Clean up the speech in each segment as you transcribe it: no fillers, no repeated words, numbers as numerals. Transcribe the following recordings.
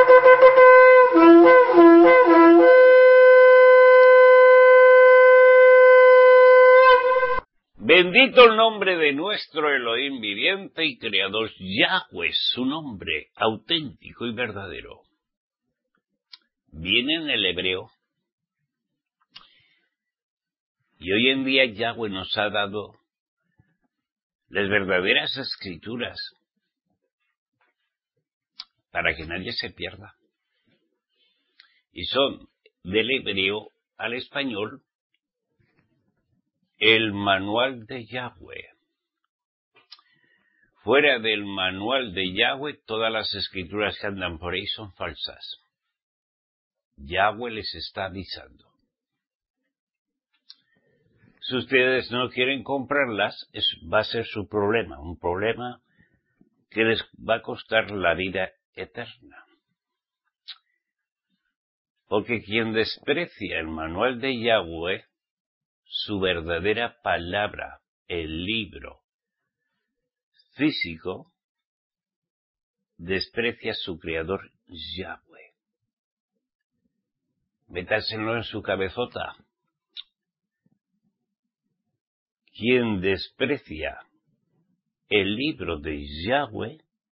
Bendito el nombre de nuestro Elohim viviente y creador, Yahweh, su nombre auténtico y verdadero. Viene en el hebreo. Y hoy en día Yahweh nos ha dado las verdaderas escrituras para que nadie se pierda. Y son del hebreo al español el manual de Yahweh. Fuera del manual de Yahweh, todas las escrituras que andan por ahí son falsas. Yahweh les está avisando. Si ustedes no quieren comprarlas, va a ser su problema, un problema que les va a costar la vida eterna. Porque quien desprecia el manual de Yahweh, su verdadera palabra, el libro físico, desprecia a su creador Yahweh. Métaselo en su cabezota. Quien desprecia el libro de Yahweh,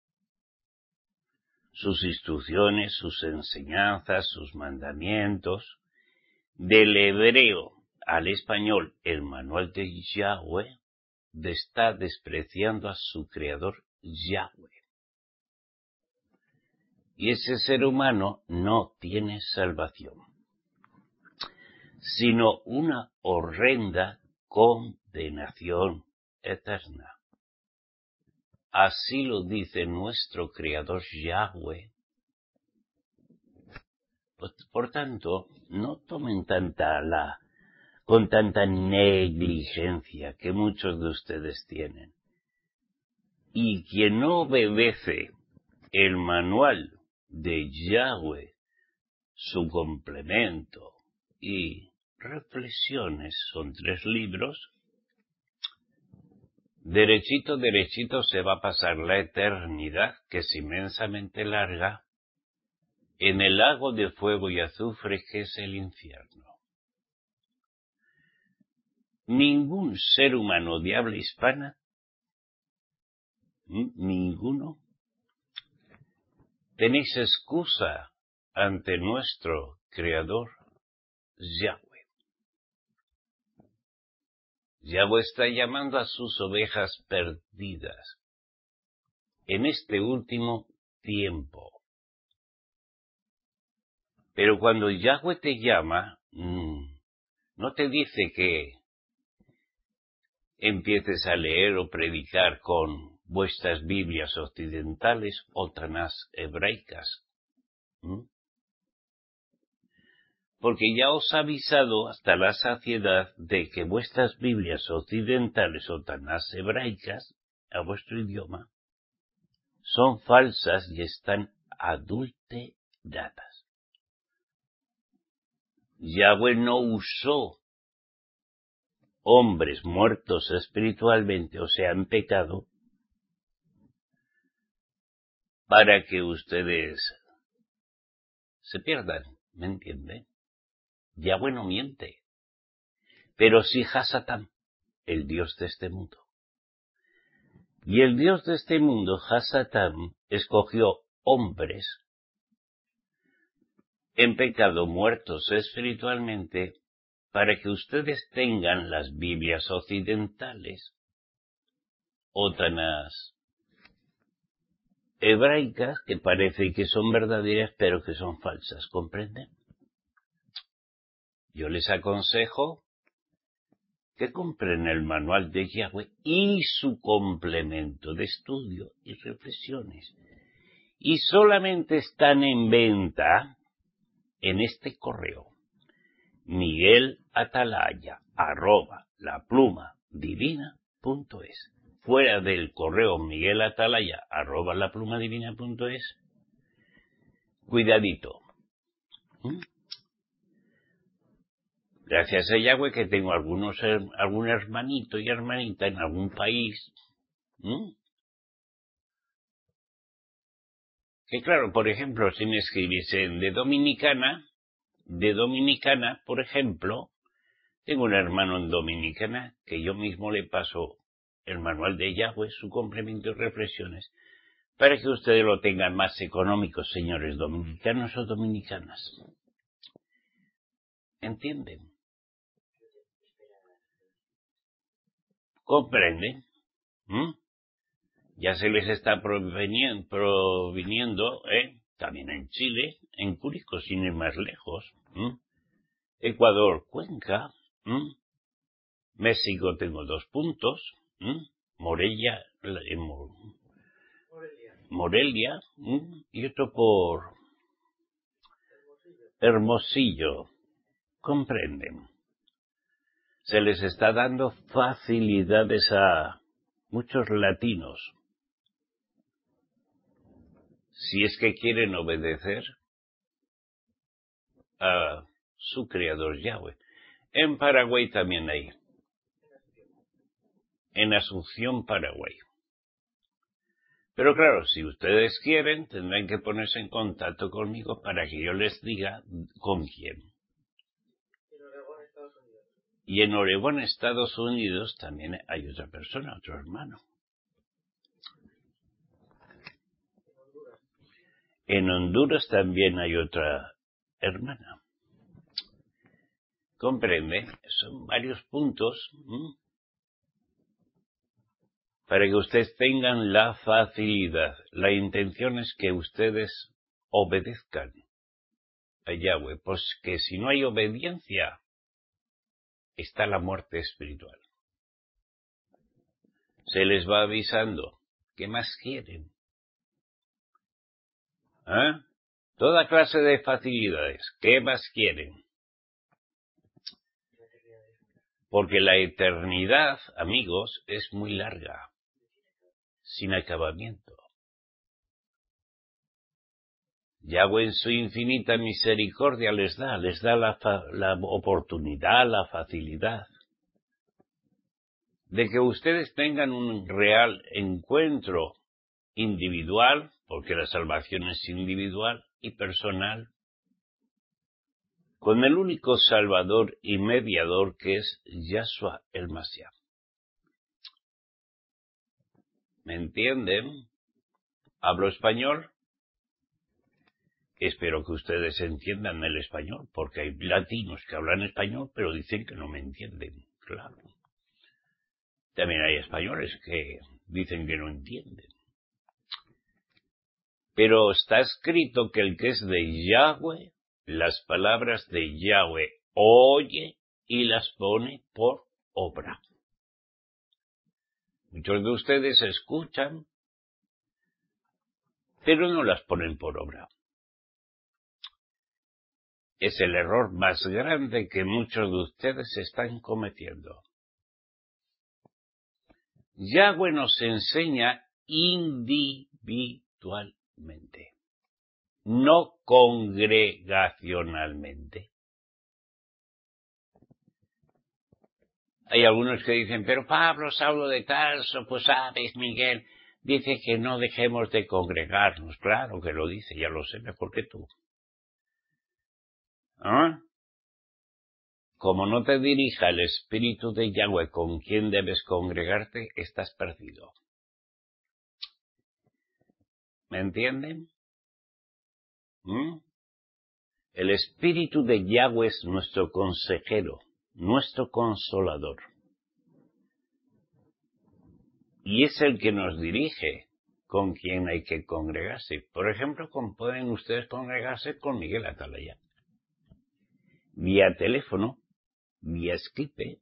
sus instrucciones, sus enseñanzas, sus mandamientos, del hebreo al español, el manual de Yahweh, está despreciando a su creador Yahweh. Y ese ser humano no tiene salvación, sino una horrenda condenación eterna. Así lo dice nuestro creador Yahweh. Por tanto, no tomen con tanta negligencia que muchos de ustedes tienen. Y quien no obedece el manual de Yahweh, su complemento y reflexiones, son 3 libros, derechito se va a pasar la eternidad, que es inmensamente larga, en el lago de fuego y azufre que es el infierno. Ningún ser humano de habla hispana, ninguno, tenéis excusa ante nuestro Creador Yahweh. Yahweh está llamando a sus ovejas perdidas en este último tiempo. Pero cuando Yahweh te llama, no te dice que empieces a leer o predicar con vuestras Biblias occidentales o Tanás hebraicas. Porque ya os ha avisado hasta la saciedad de que vuestras Biblias occidentales o Tanás hebraicas, a vuestro idioma, son falsas y están adulteradas. Yahweh no usó hombres muertos espiritualmente, o sea, en pecado, para que ustedes se pierdan, ¿me entienden? Yahweh no miente, pero sí Hasatán, el Dios de este mundo. Y el Dios de este mundo, Hasatán, escogió hombres en pecado muertos espiritualmente para que ustedes tengan las Biblias occidentales o Tanás hebraicas que parece que son verdaderas pero que son falsas, ¿comprenden? Yo les aconsejo que compren el manual de Yahweh y su complemento de estudio y reflexiones. Y solamente están en venta en este correo: miguelatalaya@laplumadivina.es. Fuera del correo miguelatalaya@laplumadivina.es, cuidadito. Gracias a Yahweh que tengo algún hermanito y hermanita en algún país Que claro, por ejemplo, si me escribiesen de Dominicana, por ejemplo, tengo un hermano en Dominicana que yo mismo le paso el manual de Yahweh, su complemento y reflexiones, para que ustedes lo tengan más económico, señores dominicanos o dominicanas. ¿Entienden? ¿Comprenden? ¿Mm? Ya se les está proviniendo, también en Chile, en Curicó, sin ir más lejos. Ecuador, Cuenca. México tengo 2 puntos. Morelia, Morelia, y otro por Hermosillo. Comprenden. Se les está dando facilidades a muchos latinos. Si es que quieren obedecer a su creador Yahweh. En Paraguay también hay. En Asunción, Paraguay. Pero claro, si ustedes quieren, tendrán que ponerse en contacto conmigo para que yo les diga con quién. Y en Oregón, Estados Unidos, también hay otra persona, otro hermano. En Honduras también hay otra hermana. ¿Comprende? Son varios puntos para que ustedes tengan la facilidad. La intención es que ustedes obedezcan a Yahweh, pues que si no hay obediencia, está la muerte espiritual. Se les va avisando. ¿Qué más quieren? Toda clase de facilidades. ¿Qué más quieren? Porque la eternidad, amigos, es muy larga, sin acabamiento. Yahweh en su infinita misericordia les da la oportunidad, la facilidad de que ustedes tengan un real encuentro individual, porque la salvación es individual y personal, con el único Salvador y mediador que es Yahshua el Mashiach. ¿Me entienden? ¿Hablo español? Espero que ustedes entiendan el español, porque hay latinos que hablan español, pero dicen que no me entienden. Claro. También hay españoles que dicen que no entienden. Pero está escrito que el que es de Yahweh, las palabras de Yahweh oye y las pone por obra. Muchos de ustedes escuchan, pero no las ponen por obra. Es el error más grande que muchos de ustedes están cometiendo. Yahweh nos enseña individualmente, no congregacionalmente. Hay algunos que dicen, pero Pablo, Saulo de Tarso, pues sabes, Miguel, dice que no dejemos de congregarnos. Claro que lo dice, ya lo sé mejor que tú. Como no te dirija el Espíritu de Yahweh con quien debes congregarte, estás perdido. ¿Me entienden? El Espíritu de Yahweh es nuestro consejero, nuestro consolador. Y es el que nos dirige con quien hay que congregarse. Por ejemplo, pueden ustedes congregarse con Miguel Atalaya. Vía teléfono, vía Skype.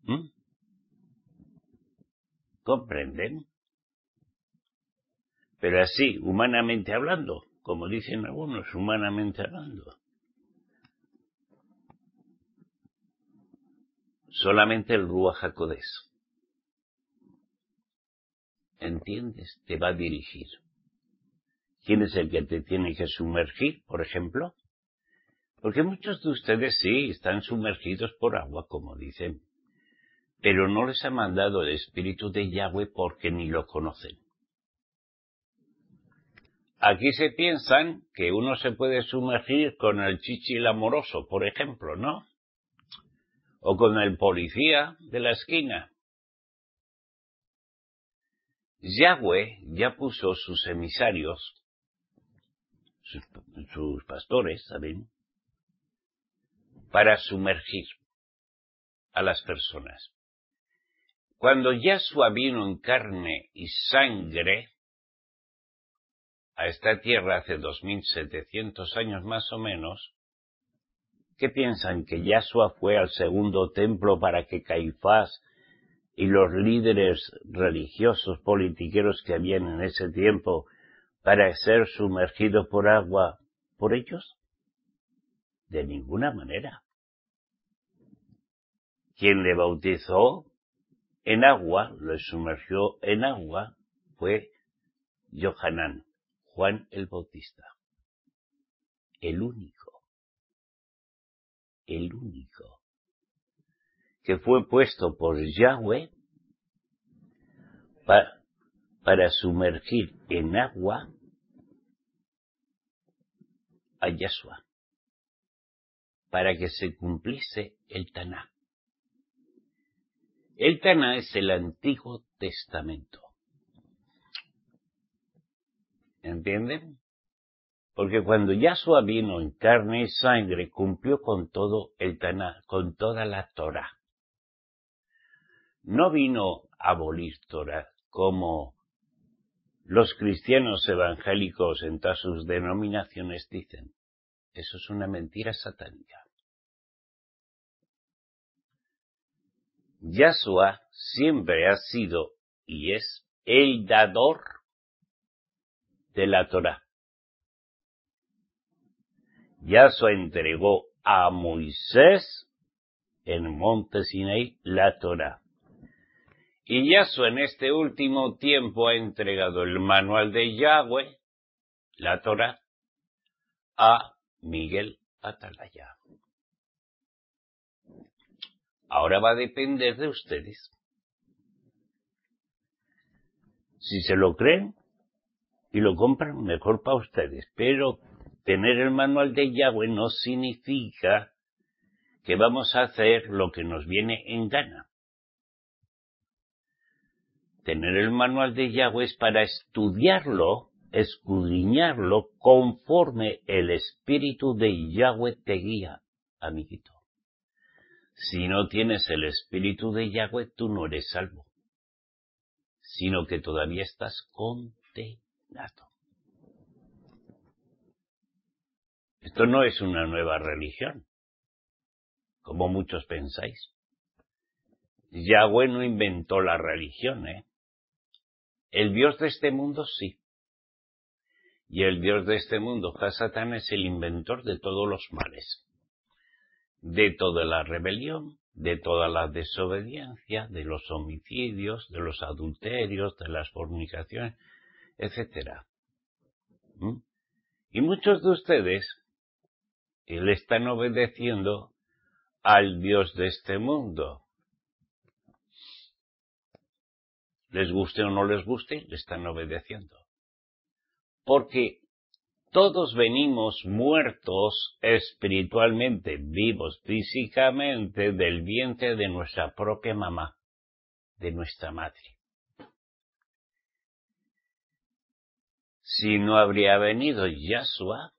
¿Comprenden? Pero así, humanamente hablando, como dicen algunos, humanamente hablando. Solamente el Ruach HaKodesh. ¿Entiendes? Te va a dirigir. ¿Quién es el que te tiene que sumergir, por ejemplo? Porque muchos de ustedes sí están sumergidos por agua, como dicen, pero no les ha mandado el Espíritu de Yahweh porque ni lo conocen. Aquí se piensan que uno se puede sumergir con el chichil amoroso, por ejemplo, ¿no? O con el policía de la esquina. Yahweh ya puso sus emisarios, sus pastores, ¿saben?, para sumergir a las personas. Cuando Yahshua vino en carne y sangre a esta tierra hace 2700 años más o menos, ¿qué piensan? ¿Que Yahshua fue al segundo templo para que Caifás y los líderes religiosos politiqueros que habían en ese tiempo para ser sumergidos por agua por ellos? De ninguna manera. Quien le bautizó en agua, le sumergió en agua, fue Yohanan, Juan el Bautista. El único que fue puesto por Yahweh para sumergir en agua a Yahshua, para que se cumpliese el Taná. El Taná es el Antiguo Testamento. ¿Entienden? Porque cuando Yahshua vino en carne y sangre, cumplió con todo el Taná, con toda la Torá. No vino a abolir Torá como los cristianos evangélicos en todas sus denominaciones dicen. Eso es una mentira satánica. Yahshua siempre ha sido y es el dador de la Torá. Yahshua entregó a Moisés en el monte Sinaí la Torá. Y Yahshua en este último tiempo ha entregado el manual de Yahweh, la Torá, a Miguel Atalaya. Ahora va a depender de ustedes. Si se lo creen y lo compran, mejor para ustedes. Pero tener el manual de Yahweh no significa que vamos a hacer lo que nos viene en gana. Tener el manual de Yahweh es para estudiarlo, escudriñarlo conforme el espíritu de Yahweh te guía, amiguito. Si no tienes el espíritu de Yahweh, tú no eres salvo, sino que todavía estás condenado. Esto no es una nueva religión, como muchos pensáis. Yahweh no inventó la religión, El Dios de este mundo sí. Y el Dios de este mundo, Hasatán, es el inventor de todos los males. De toda la rebelión, de toda la desobediencia, de los homicidios, de los adulterios, de las fornicaciones, etc. Y muchos de ustedes le están obedeciendo al Dios de este mundo. Les guste o no les guste, le están obedeciendo. Porque todos venimos muertos espiritualmente, vivos físicamente del vientre de nuestra propia mamá, de nuestra madre. Si no habría venido Yahshua,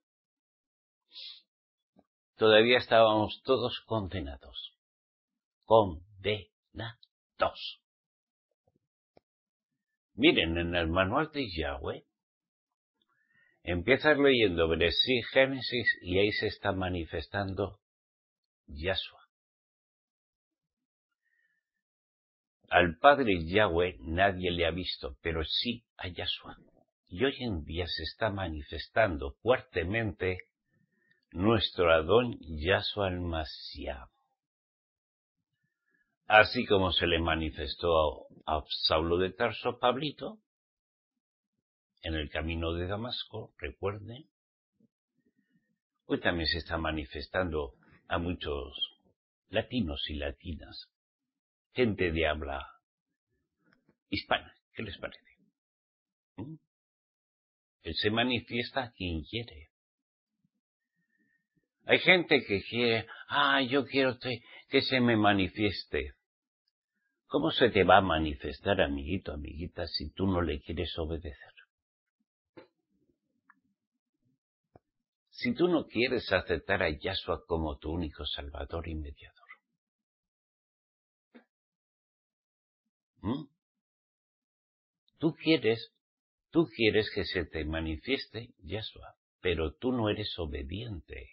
todavía estábamos todos condenados. Condenados. Miren, en el manual de Yahweh, empiezas leyendo Bereshit, Génesis, y ahí se está manifestando Yahshua. Al Padre Yahweh nadie le ha visto, pero sí a Yahshua. Y hoy en día se está manifestando fuertemente nuestro Adón Yahshua el Mashiach. Así como se le manifestó a Saulo de Tarso, Pablito, en el camino de Damasco, recuerden. Hoy también se está manifestando a muchos latinos y latinas, gente de habla hispana. ¿Qué les parece? Él se manifiesta a quien quiere. Hay gente que quiere, yo quiero que se me manifieste. ¿Cómo se te va a manifestar, amiguito, amiguita, si tú no le quieres obedecer? Si tú no quieres aceptar a Yahshua como tu único Salvador y mediador. Tú quieres que se te manifieste Yahshua, pero tú no eres obediente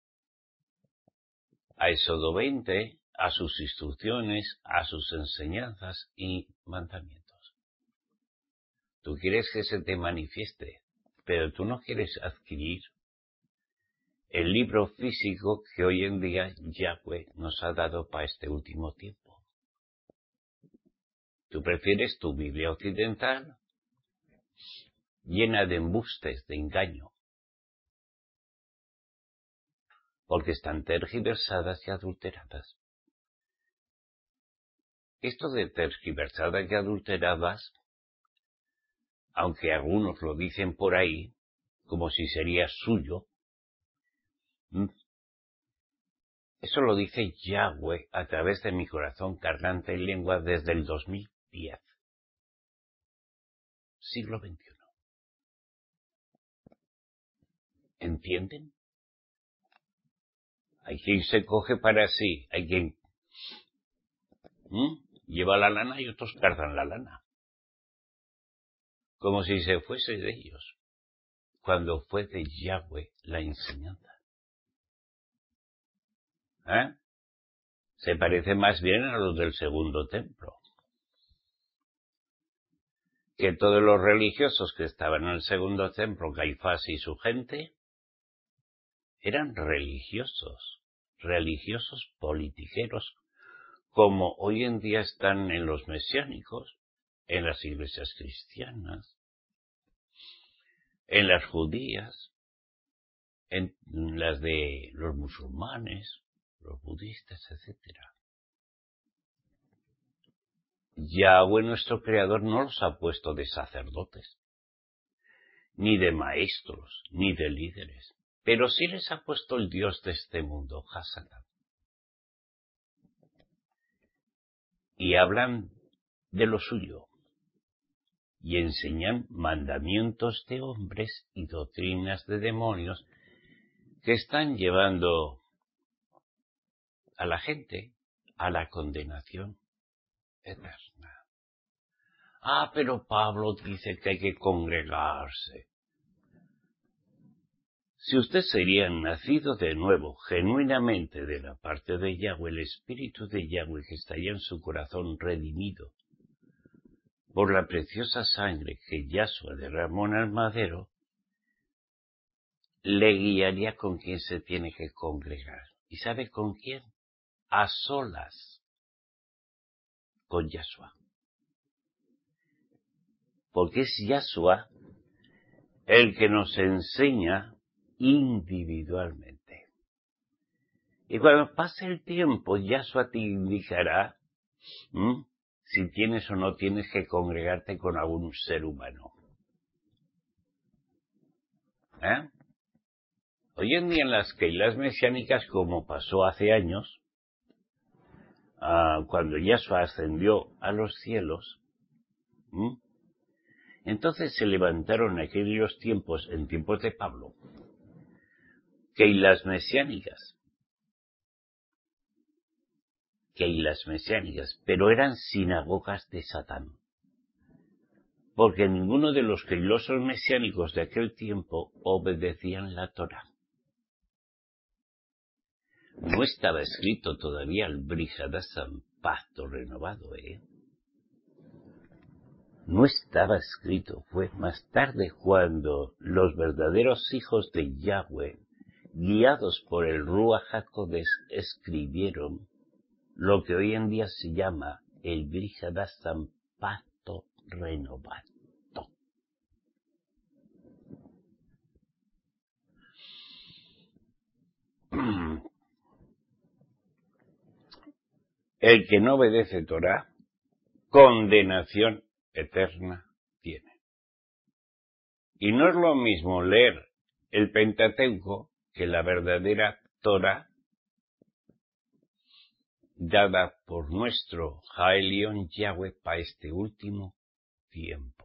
a Éxodo 20, a sus instrucciones, a sus enseñanzas y mandamientos. Tú quieres que se te manifieste, pero tú no quieres adquirir el libro físico que hoy en día Yahweh nos ha dado para este último tiempo. Tú prefieres tu Biblia occidental llena de embustes, de engaño, porque están tergiversadas y adulteradas. Esto de tergiversadas y adulteradas, aunque algunos lo dicen por ahí, como si sería suyo, eso lo dice Yahweh a través de mi corazón cargante en lengua desde el 2010, siglo XXI. ¿Entienden? Hay quien se coge para sí, hay quien lleva la lana y otros cargan la lana, como si se fuese de ellos, cuando fue de Yahweh la enseñanza. Se parece más bien a los del segundo templo. Que todos los religiosos que estaban en el segundo templo, Caifás y su gente, eran religiosos politiqueros, como hoy en día están en los mesiánicos, en las iglesias cristianas, en las judías, en las de los musulmanes, los budistas, etc. Yahweh, nuestro Creador, no los ha puesto de sacerdotes, ni de maestros, ni de líderes, pero sí les ha puesto el Dios de este mundo, Hasatán. Y hablan de lo suyo, y enseñan mandamientos de hombres y doctrinas de demonios que están llevando a la gente a la condenación eterna. Pero Pablo dice que hay que congregarse. Si usted sería nacido de nuevo, genuinamente de la parte de Yahweh, el Espíritu de Yahweh que estaría en su corazón redimido por la preciosa sangre que Yahshua derramó en el madero, le guiaría con quien se tiene que congregar. ¿Y sabe con quién? A solas con Yahshua. Porque es Yahshua el que nos enseña individualmente. Y cuando pase el tiempo, Yahshua te indicará si tienes o no tienes que congregarte con algún ser humano. Hoy en día en las keilas mesiánicas, como pasó hace años, cuando Yahshua ascendió a los cielos, entonces se levantaron en aquellos tiempos, en tiempos de Pablo, keilas mesiánicas, pero eran sinagogas de Satán. Porque ninguno de los keilosos mesiánicos de aquel tiempo obedecían la Torá. No estaba escrito todavía el Brit Hadashah, pacto renovado, No estaba escrito, fue más tarde cuando los verdaderos hijos de Yahweh, guiados por el Ruach HaKodesh, escribieron lo que hoy en día se llama el Brit Hadashah, pacto renovado. El que no obedece Torá, condenación eterna tiene. Y no es lo mismo leer el Pentateuco que la verdadera Torah dada por nuestro Jaelión Yahweh para este último tiempo.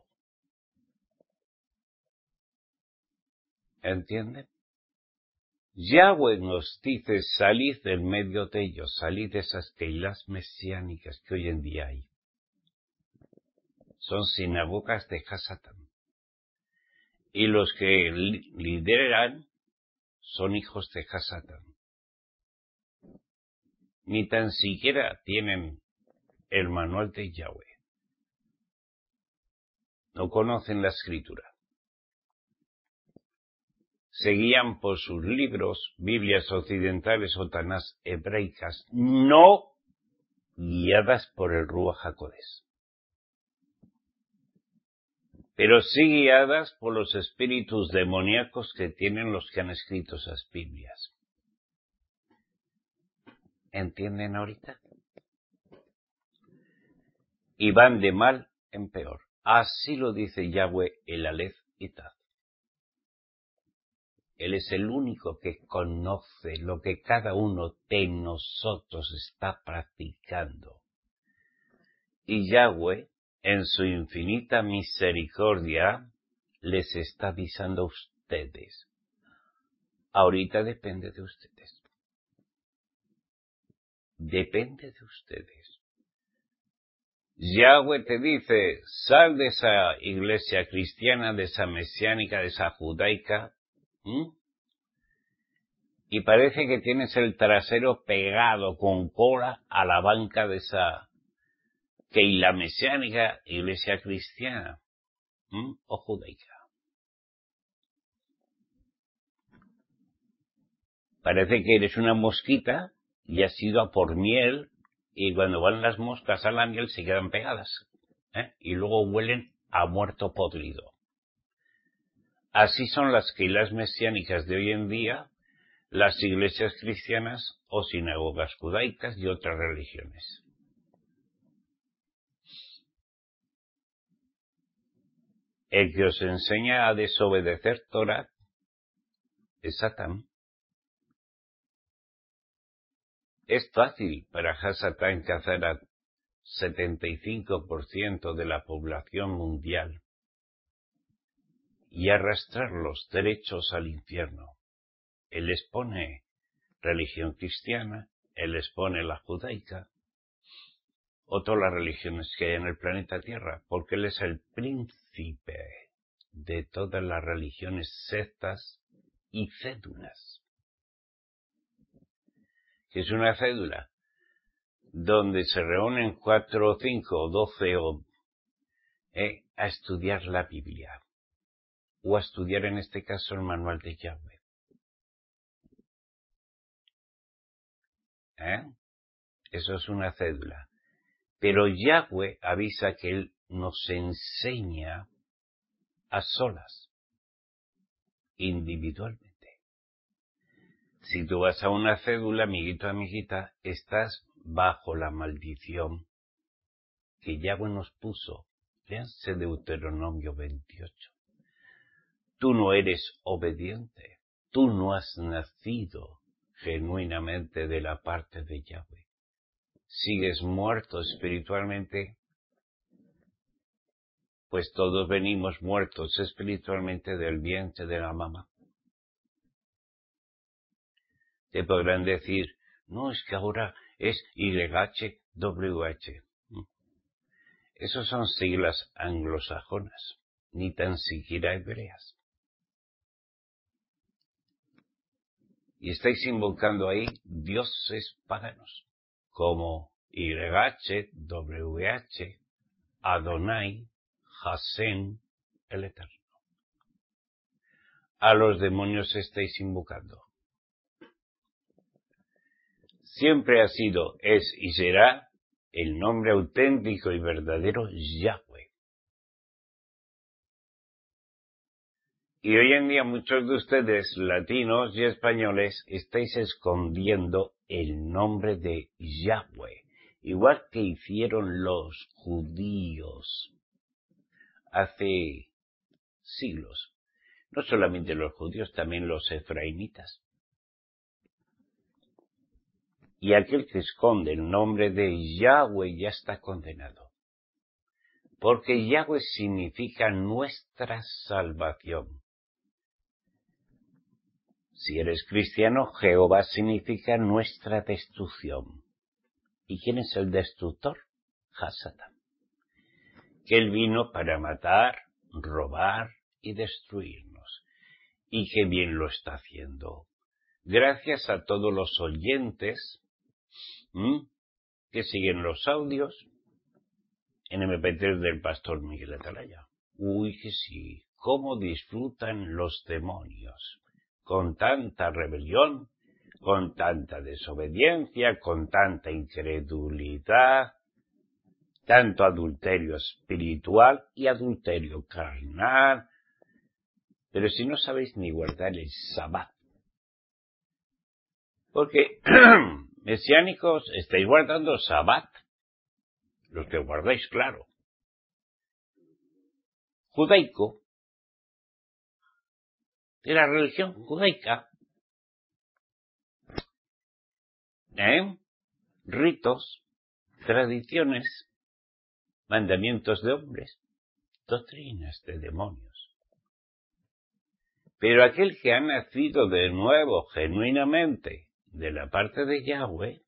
¿Entienden? Yahweh nos dice, salid del medio de ellos, salid de esas keilas mesiánicas que hoy en día hay. Son sinagogas de Hasatán. Y los que lideran son hijos de Hasatán. Ni tan siquiera tienen el manual de Yahweh. No conocen la escritura. Se guían por sus libros, Biblias occidentales o Tanás hebraicas, no guiadas por el Ruach HaKodesh, pero sí guiadas por los espíritus demoníacos que tienen los que han escrito esas Biblias. ¿Entienden ahorita? Y van de mal en peor. Así lo dice Yahweh el Aleph y Taf. Él es el único que conoce lo que cada uno de nosotros está practicando. Y Yahweh, en su infinita misericordia, les está avisando a ustedes. Ahorita depende de ustedes. Depende de ustedes. Yahweh te dice, sal de esa iglesia cristiana, de esa mesiánica, de esa judaica, y parece que tienes el trasero pegado con cola a la banca de esa keila mesiánica, iglesia cristiana, o judaica. Parece que eres una mosquita y has ido a por miel, y cuando van las moscas a la miel se quedan pegadas, y luego huelen a muerto podrido. Así son las keilas mesiánicas de hoy en día, las iglesias cristianas o sinagogas judaicas y otras religiones. El que os enseña a desobedecer Torah es Satán. Es fácil para Hasatán cazar a 75% de la población mundial y arrastrarlos derechos al infierno. Él les pone religión cristiana, él les pone la judaica, o todas las religiones que hay en el planeta Tierra, porque él es el príncipe de todas las religiones, sectas y cédulas. ¿Qué es una cédula? Donde se reúnen 4 o 5 o 12 a estudiar la Biblia, o a estudiar en este caso el manual de Yahweh. Eso es una cédula. Pero Yahweh avisa que Él nos enseña a solas, individualmente. Si tú vas a una cédula, amiguito, amiguita, estás bajo la maldición que Yahweh nos puso. Léanse Deuteronomio 28. Tú no eres obediente. Tú no has nacido genuinamente de la parte de Yahweh. Sigues muerto espiritualmente, pues todos venimos muertos espiritualmente del vientre de la mamá. Te podrán decir, no, es que ahora es YHWH. Esos son siglas anglosajonas, ni tan siquiera hebreas. Y estáis invocando ahí dioses paganos, como YHWH, Adonai, Hasem, el Eterno. A los demonios estáis invocando. Siempre ha sido, es y será el nombre auténtico y verdadero Yahweh. Y hoy en día muchos de ustedes, latinos y españoles, estáis escondiendo el nombre de Yahweh, igual que hicieron los judíos hace siglos. No solamente los judíos, también los efraimitas. Y aquel que esconde el nombre de Yahweh ya está condenado. Porque Yahweh significa nuestra salvación. Si eres cristiano, Jehová significa nuestra destrucción. ¿Y quién es el destructor? Hasatán. Que él vino para matar, robar y destruirnos. Y qué bien lo está haciendo. Gracias a todos los oyentes que siguen los audios en MP3 del pastor Miguel Atalaya. Uy, que sí, cómo disfrutan los demonios, con tanta rebelión, con tanta desobediencia, con tanta incredulidad, tanto adulterio espiritual y adulterio carnal. Pero si no sabéis ni guardar el Sabbat, porque mesiánicos estáis guardando Sabbat, los que guardáis, claro. Judaico, de la religión judaica, ritos, tradiciones, mandamientos de hombres, doctrinas de demonios. Pero aquel que ha nacido de nuevo genuinamente de la parte de Yahweh,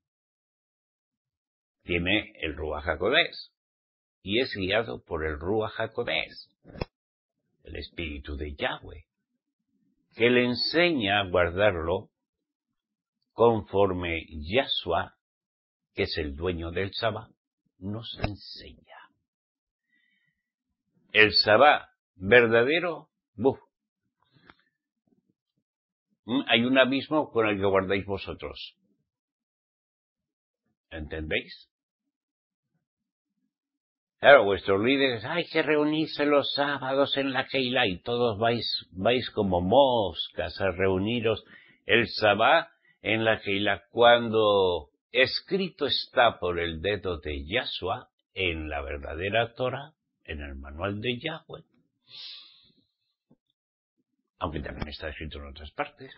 tiene el Ruach HaKodesh y es guiado por el Ruach HaKodesh, el espíritu de Yahweh, que le enseña a guardarlo conforme Yahshua, que es el dueño del Sabbat, nos enseña. El Sabbat verdadero, hay un abismo con el que guardáis vosotros. ¿Entendéis? Claro, vuestros líderes, hay que reunirse los sábados en la Keilah y todos vais como moscas a reuniros el Sabbat en la Keilah cuando escrito está por el dedo de Yahshua en la verdadera Torah, en el manual de Yahweh. Aunque también está escrito en otras partes.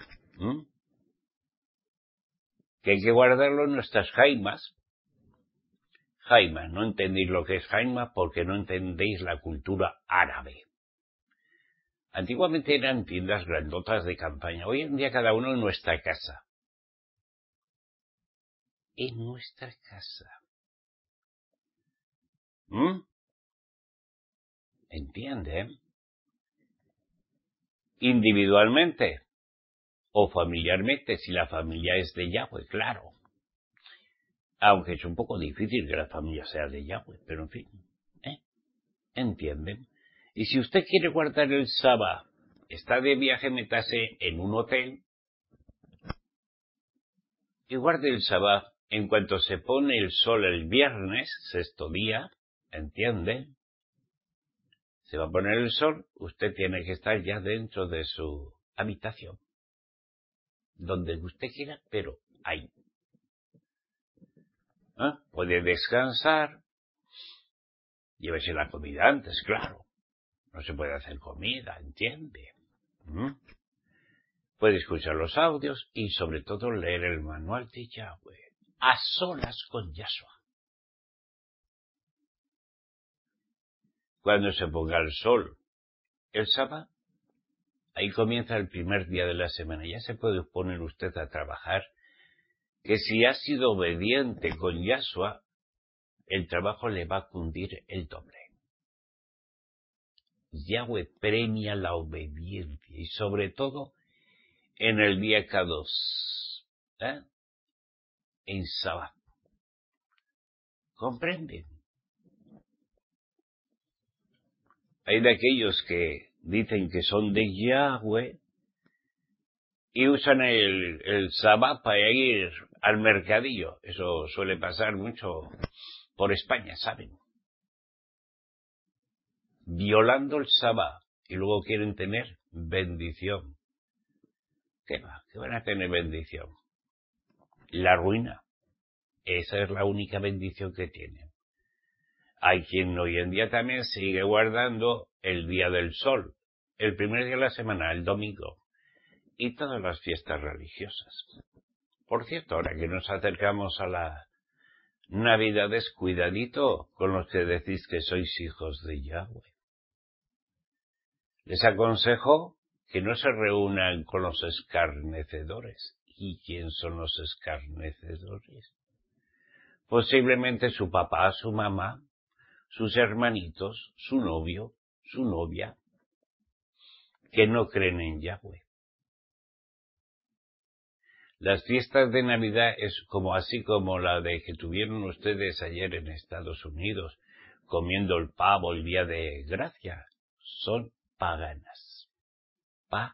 Que hay que guardarlo en nuestras jaimas. Jaima, no entendéis lo que es Jaima porque no entendéis la cultura árabe. Antiguamente eran tiendas grandotas de campaña. Hoy en día cada uno en nuestra casa. En nuestra casa. ¿Entiende? Individualmente o familiarmente, si la familia es de Yahweh, claro. Aunque es un poco difícil que la familia sea de Yahweh, pero en fin. ¿Entienden? Y si usted quiere guardar el Sabbat, está de viaje, métase en un hotel y guarde el Sabbat. En cuanto se pone el sol el viernes, sexto día, ¿entiende? Se va a poner el sol, usted tiene que estar ya dentro de su habitación. Donde usted quiera, pero ahí. Puede descansar. Llévese la comida antes, claro. No se puede hacer comida, ¿entiende? Puede escuchar los audios y sobre todo leer el manual de Yahweh. A solas con Yahshua. Cuando se ponga el sol, el sábado, ahí comienza el primer día de la semana. Ya se puede poner usted a trabajar, que si ha sido obediente con Yahshua, el trabajo le va a cundir el doble. Yahweh premia la obediencia y sobre todo en el día K2, en Sabbat. ¿Comprenden? Hay de aquellos que dicen que son de Yahweh y usan el Sabbat para ir al mercadillo. Eso suele pasar mucho por España, ¿saben? Violando el Sabbat y luego quieren tener bendición. ¿Qué va? ¿Qué van a tener bendición? La ruina. Esa es la única bendición que tienen. Hay quien hoy en día también sigue guardando el día del sol, el primer día de la semana, el domingo, y todas las fiestas religiosas. Por cierto, ahora que nos acercamos a la Navidades, cuidadito con los que decís que sois hijos de Yahweh. Les aconsejo que no se reúnan con los escarnecedores. ¿Y quién son los escarnecedores? Posiblemente su papá, su mamá, sus hermanitos, su novio, su novia, que no creen en Yahweh. Las fiestas de Navidad es así como la de que tuvieron ustedes ayer en Estados Unidos, comiendo el pavo el día de Gracia. Son paganas. Paganas.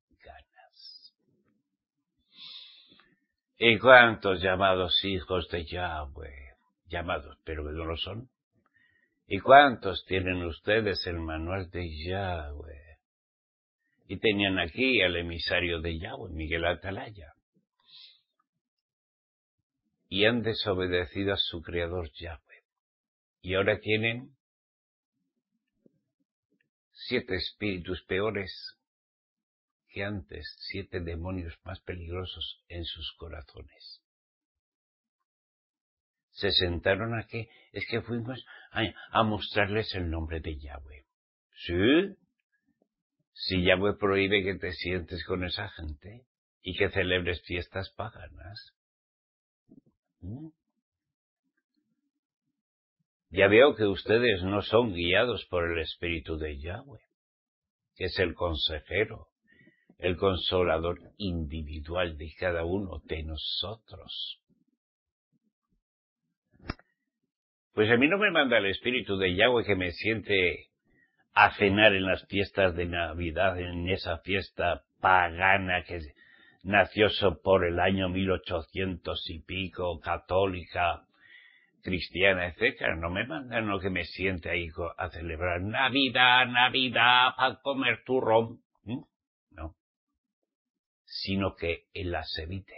¿Y cuántos llamados hijos de Yahweh? Llamados, pero que no lo son. ¿Y cuántos tienen ustedes el manual de Yahweh? Y tenían aquí al emisario de Yahweh, Miguel Atalaya. Y han desobedecido a su creador Yahweh. Y ahora tienen 7 espíritus peores que antes, 7 demonios más peligrosos en sus corazones. Se sentaron aquí, es que fuimos a mostrarles el nombre de Yahweh. ¿Sí? Si Yahweh prohíbe que te sientes con esa gente y que celebres fiestas paganas. Ya veo que ustedes no son guiados por el Espíritu de Yahweh, que es el consejero, el consolador individual de cada uno de nosotros. Pues a mí no me manda el Espíritu de Yahweh que me siente a cenar en las fiestas de Navidad, en esa fiesta pagana que nació por el año 1800 y pico, católica, cristiana, etcétera. No me mandan lo que me siente ahí a celebrar Navidad, para comer turrón. No. Sino que él las evite.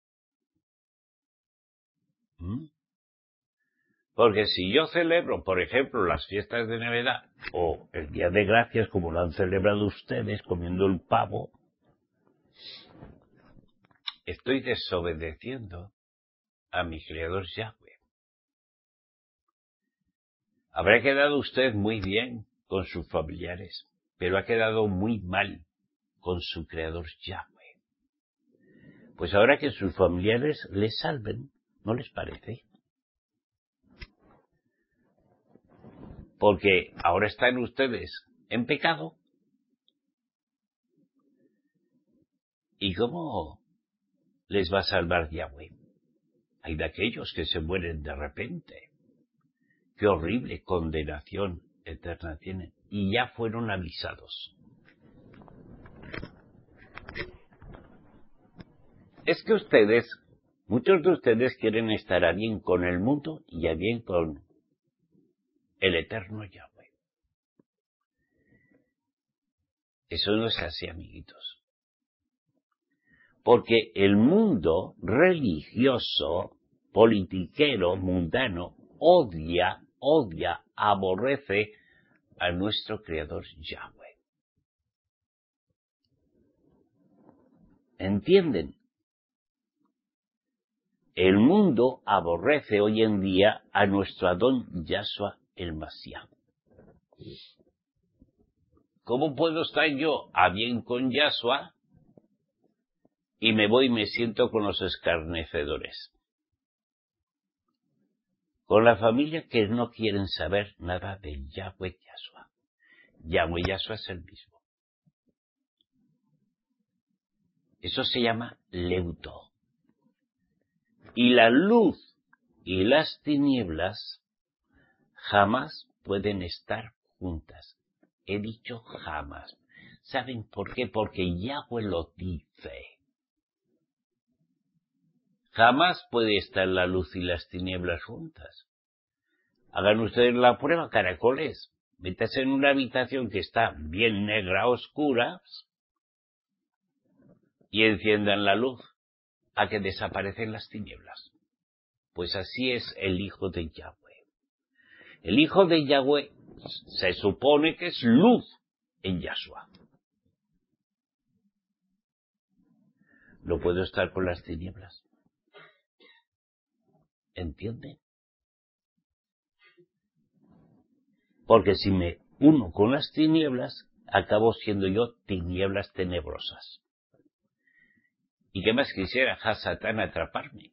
Porque si yo celebro, por ejemplo, las fiestas de Navidad o el Día de Gracias, como lo han celebrado ustedes, comiendo el pavo, estoy desobedeciendo a mi Creador Yahweh. Habrá quedado usted muy bien con sus familiares, pero ha quedado muy mal con su Creador Yahweh. Pues ahora que sus familiares les salven, ¿no les parece? Porque ahora están ustedes en pecado. ¿Y cómo les va a salvar Yahweh? Hay de aquellos que se mueren de repente. Qué horrible condenación eterna tienen. Y ya fueron avisados. Es que muchos de ustedes quieren estar a bien con el mundo y a bien con el eterno Yahweh. Eso no es así, amiguitos. Porque el mundo religioso, politiquero, mundano, odia, aborrece a nuestro Creador Yahweh. ¿Entienden? El mundo aborrece hoy en día a nuestro Adón Yahshua el Mashiach. ¿Cómo puedo estar yo a bien con Yahshua y me voy y me siento con los escarnecedores? Con la familia que no quieren saber nada de Yahweh Yahshua. Yahweh Yahshua es el mismo. Eso se llama leuto. Y la luz y las tinieblas jamás pueden estar juntas. He dicho jamás. ¿Saben por qué? Porque Yahweh lo dice. Jamás puede estar la luz y las tinieblas juntas. Hagan ustedes la prueba, caracoles. Métanse en una habitación que está bien negra, oscura, y enciendan la luz, a que desaparecen las tinieblas. Pues así es el Hijo de Yahweh. El Hijo de Yahweh se supone que es luz en Yahshua. No puedo estar con las tinieblas. ¿Entiende? Porque si me uno con las tinieblas, acabo siendo yo tinieblas tenebrosas. ¿Y qué más quisiera Hasatán atraparme?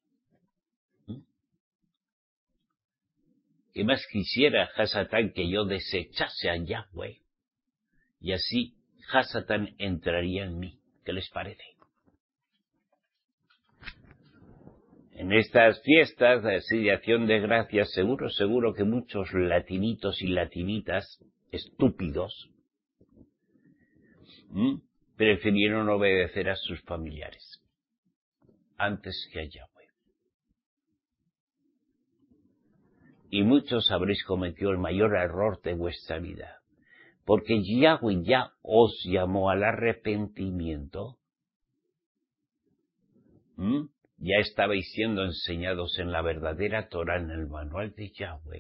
¿Qué más quisiera Hasatán que yo desechase a Yahweh? Y así Hasatán entraría en mí. ¿Qué les parece? En estas fiestas así de acción de gracias, seguro que muchos latinitos y latinitas estúpidos prefirieron obedecer a sus familiares antes que a Yahweh. Y muchos habréis cometido el mayor error de vuestra vida, porque Yahweh ya os llamó al arrepentimiento. Ya estabais siendo enseñados en la verdadera Torah, en el manual de Yahweh.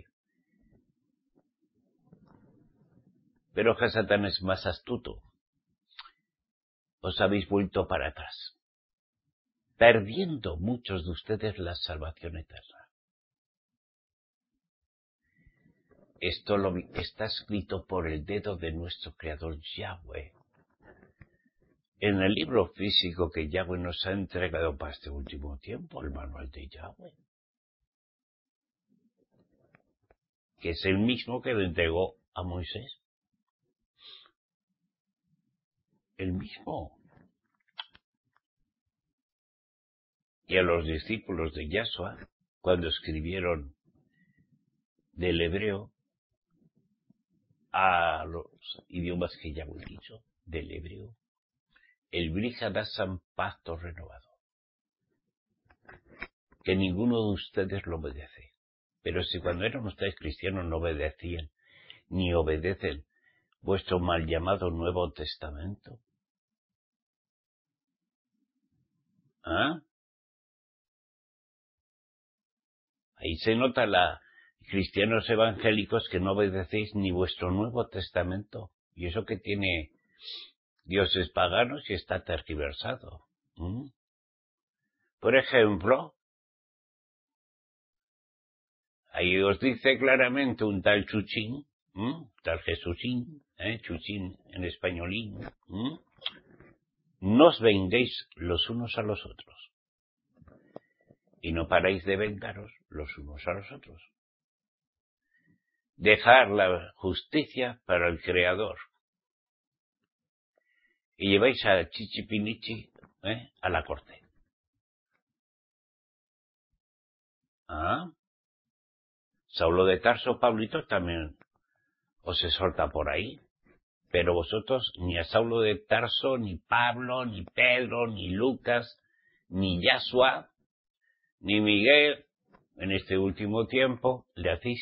Pero Hasatán es más astuto. Os habéis vuelto para atrás, perdiendo muchos de ustedes la salvación eterna. Esto está escrito por el dedo de nuestro Creador Yahweh. En el libro físico que Yahweh nos ha entregado para este último tiempo, el manual de Yahweh, que es el mismo que lo entregó a Moisés. El mismo. Y a los discípulos de Yahshua, cuando escribieron del hebreo a los idiomas que Yahweh quiso, del hebreo, el Brit Hadashah, pacto renovado, que ninguno de ustedes lo obedece. Pero si cuando eran ustedes cristianos no obedecían, ni obedecen vuestro mal llamado Nuevo Testamento, ahí se nota cristianos evangélicos que no obedecéis ni vuestro Nuevo Testamento. Y eso que tiene dioses paganos y está tergiversado. Por ejemplo, ahí os dice claramente un tal Chuchín, tal Jesúsín, Chuchín en españolín, no os venguéis los unos a los otros. Y no paráis de vengaros los unos a los otros. Dejar la justicia para el Creador. Y lleváis a Chichipinichi a la corte. Saulo de Tarso, Pablito, también os exhorta por ahí. Pero vosotros ni a Saulo de Tarso, ni Pablo, ni Pedro, ni Lucas, ni Yahshua, ni Miguel, en este último tiempo, le hacéis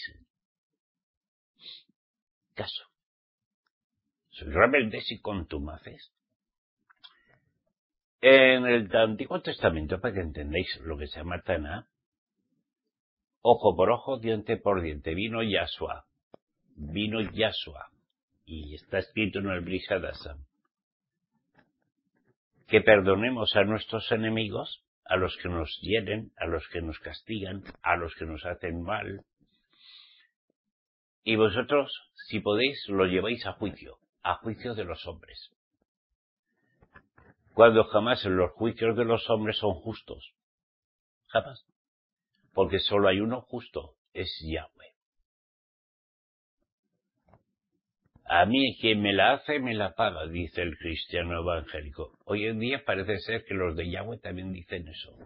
caso. Sois rebeldes y contumaces. En el Antiguo Testamento, para que entendáis lo que se llama Taná, ojo por ojo, diente por diente, vino Yahshua, y está escrito en el Brit Hadashah, que perdonemos a nuestros enemigos, a los que nos hieren, a los que nos castigan, a los que nos hacen mal, y vosotros, si podéis, lo lleváis a juicio de los hombres, cuando jamás los juicios de los hombres son justos, jamás, porque solo hay uno justo, es Yahweh. A mí quien me la hace, me la paga, dice el cristiano evangélico. Hoy en día parece ser que los de Yahweh también dicen eso.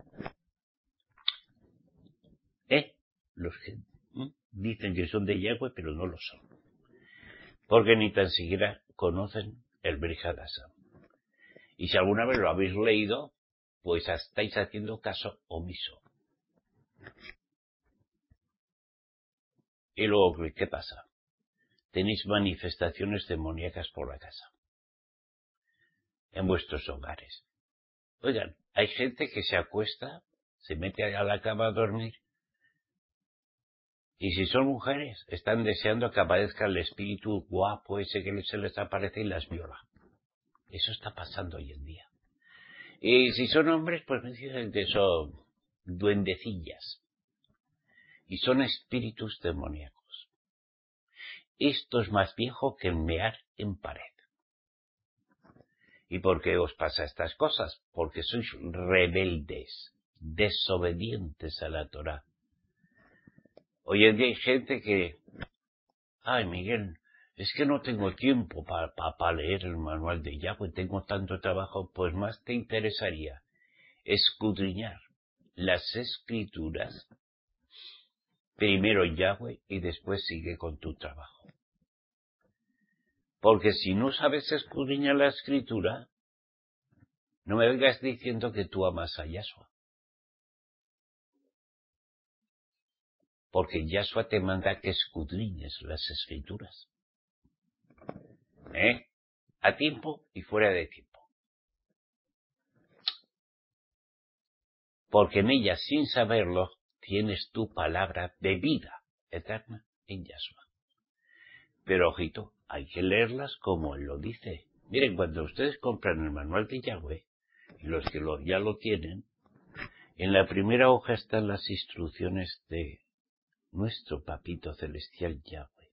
Los que dicen que son de Yahweh, pero no lo son. Porque ni tan siquiera conocen el Brit Hadashah. Y si alguna vez lo habéis leído, pues estáis haciendo caso omiso. Y luego, ¿qué pasa? Tenéis manifestaciones demoníacas por la casa, en vuestros hogares. Oigan, hay gente que se acuesta, se mete a la cama a dormir, y si son mujeres, están deseando que aparezca el espíritu guapo ese que se les aparece y las viola. Eso está pasando hoy en día. Y si son hombres, pues me dicen que son duendecillas. Y son espíritus demoníacos. Esto es más viejo que mear en pared. ¿Y por qué os pasa estas cosas? Porque sois rebeldes, desobedientes a la Torá. Hoy en día hay gente que... Ay, Miguel, es que no tengo tiempo para leer el manual de Yahweh, tengo tanto trabajo. Pues más te interesaría escudriñar las escrituras, primero Yahweh y después sigue con tu trabajo. Porque si no sabes escudriñar la escritura, no me vengas diciendo que tú amas a Yahshua. Porque Yahshua te manda que escudriñes las escrituras. A tiempo y fuera de tiempo. Porque en ella, sin saberlo, tienes tu palabra de vida eterna en Yahshua. Pero, ojito, hay que leerlas como Él lo dice. Miren, cuando ustedes compran el manual de Yahweh, y los que ya lo tienen, en la primera hoja están las instrucciones de nuestro Papito Celestial Yahweh.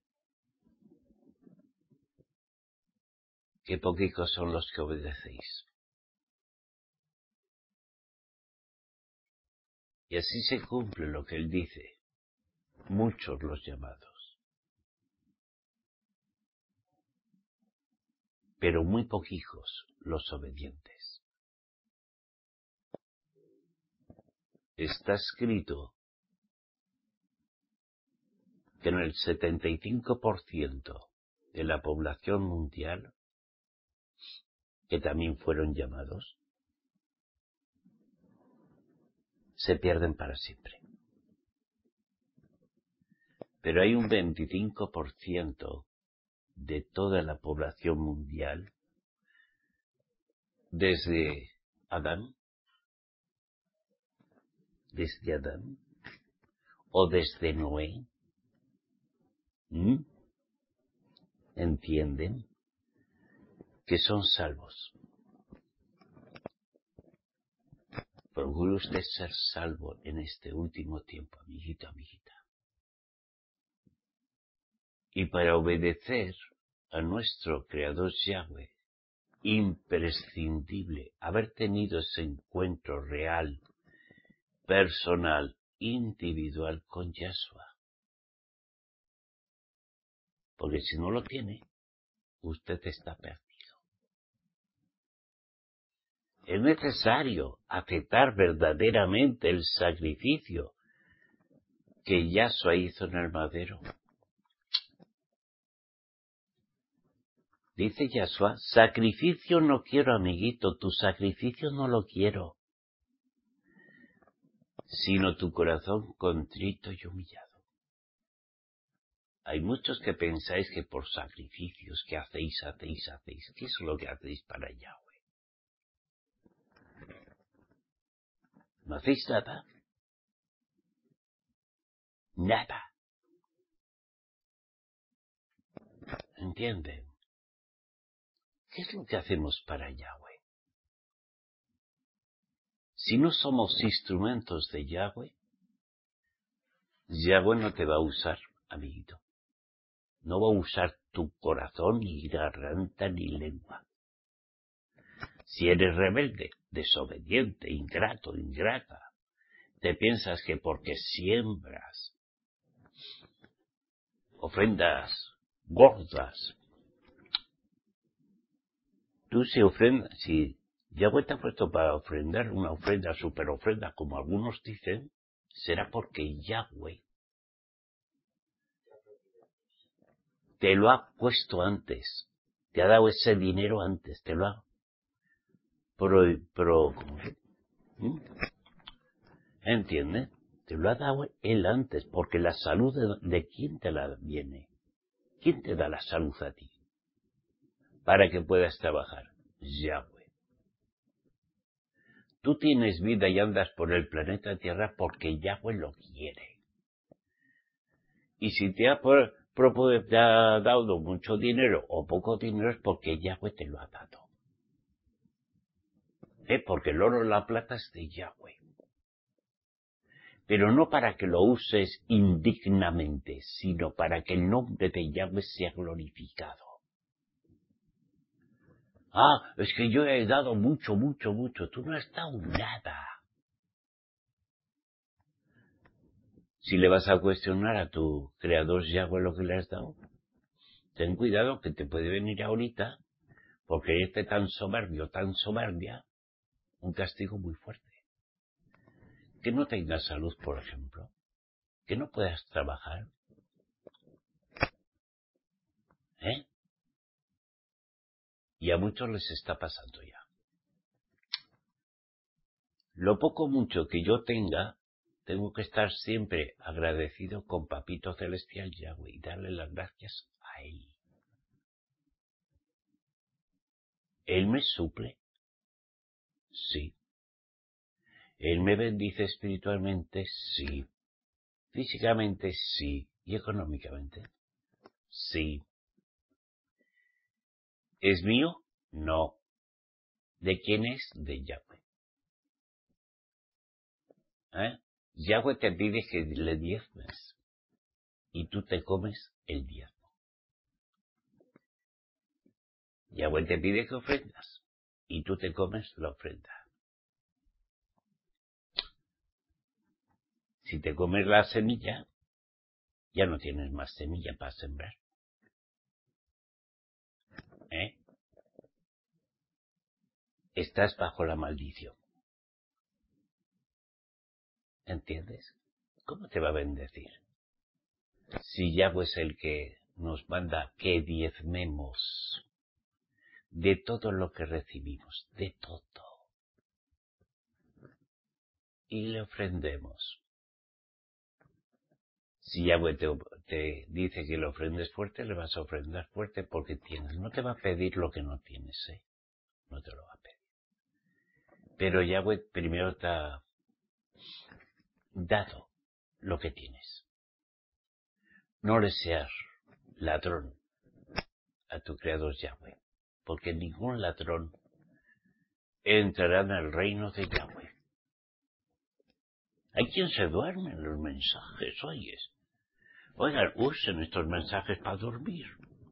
Qué poquitos son los que obedecéis. Y así se cumple lo que Él dice. Muchos los llamados, pero muy poquitos los obedientes. Está escrito que en el 75% de la población mundial, que también fueron llamados, se pierden para siempre. Pero hay un 25% de toda la población mundial, desde Adán, o desde Noé, entienden que son salvos. Procure usted ser salvo en este último tiempo, amiguito, amiguita. Y para obedecer a nuestro Creador Yahweh, imprescindible haber tenido ese encuentro real, personal, individual con Yahshua. Porque si no lo tiene, usted está perdido. Es necesario aceptar verdaderamente el sacrificio que Yahshua hizo en el madero. Dice Yahshua, sacrificio no quiero, amiguito, tu sacrificio no lo quiero, sino tu corazón contrito y humillado. Hay muchos que pensáis que por sacrificios que hacéis. ¿Qué es lo que hacéis para Yahweh? ¿No hacéis nada? Nada. ¿Entienden? ¿Qué es lo que hacemos para Yahweh? Si no somos instrumentos de Yahweh, Yahweh no te va a usar, amiguito. No va a usar tu corazón, ni garganta, ni lengua. Si eres rebelde, desobediente, ingrato, ingrata, te piensas que porque siembras ofrendas gordas, tú si Yahweh te ha puesto para ofrendar una ofrenda, super ofrenda, como algunos dicen, será porque Yahweh te lo ha puesto antes, te ha dado ese dinero antes, te lo ha ¿entiendes? Te lo ha dado él antes, porque la salud de quién te la viene. ¿Quién te da la salud a ti? Para que puedas trabajar. Yahweh. Tú tienes vida y andas por el planeta Tierra porque Yahweh lo quiere. Y si te ha dado mucho dinero o poco dinero es porque Yahweh te lo ha dado. Porque el oro y la plata es de Yahweh. Pero no para que lo uses indignamente, sino para que el nombre de Yahweh sea glorificado. Es que yo he dado mucho. Tú no has dado nada. Si le vas a cuestionar a tu creador Yahweh lo que le has dado, ten cuidado que te puede venir ahorita, porque este tan soberbia, un castigo muy fuerte. Que no tengas salud, por ejemplo. Que no puedas trabajar. Y a muchos les está pasando ya. Lo poco mucho que yo tenga, tengo que estar siempre agradecido con Papito Celestial Yahweh y darle las gracias a Él. Él me suple, sí. Él me bendice espiritualmente, sí. Físicamente, sí. Y económicamente, sí. ¿Es mío? No. ¿De quién es? De Yahweh. Yahweh te pide que le diezmes y tú te comes el diezmo. Yahweh te pide que ofrendas y tú te comes la ofrenda. Si te comes la semilla, ya no tienes más semilla para sembrar. Estás bajo la maldición. ¿Entiendes? ¿Cómo te va a bendecir? Si Yahweh es el que nos manda que diezmemos de todo lo que recibimos, de todo, y le ofrendemos. Si Yahweh te dice que le ofrendes fuerte, le vas a ofrendar fuerte porque tienes. No te va a pedir lo que no tienes, no te lo va a pedir. Pero Yahweh primero te ha dado lo que tienes. No le seas ladrón a tu creador Yahweh, porque ningún ladrón entrará en el reino de Yahweh. Hay quien se duerme en los mensajes, oyes. Oigan, usen estos mensajes para dormir.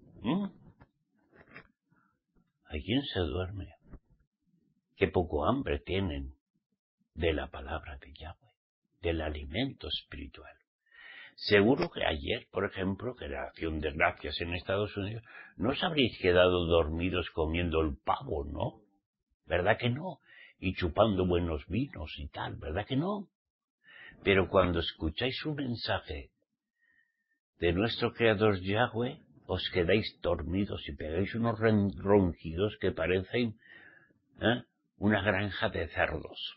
Hay quien se duerme. Qué poco hambre tienen de la palabra de Yahweh, del alimento espiritual. Seguro que ayer, por ejemplo, que era acción de gracias en Estados Unidos, no os habréis quedado dormidos comiendo el pavo, ¿no? ¿Verdad que no? Y chupando buenos vinos y tal, ¿verdad que no? Pero cuando escucháis un mensaje de nuestro Creador Yahweh, os quedáis dormidos y pegáis unos ronquidos que parecen una granja de cerdos.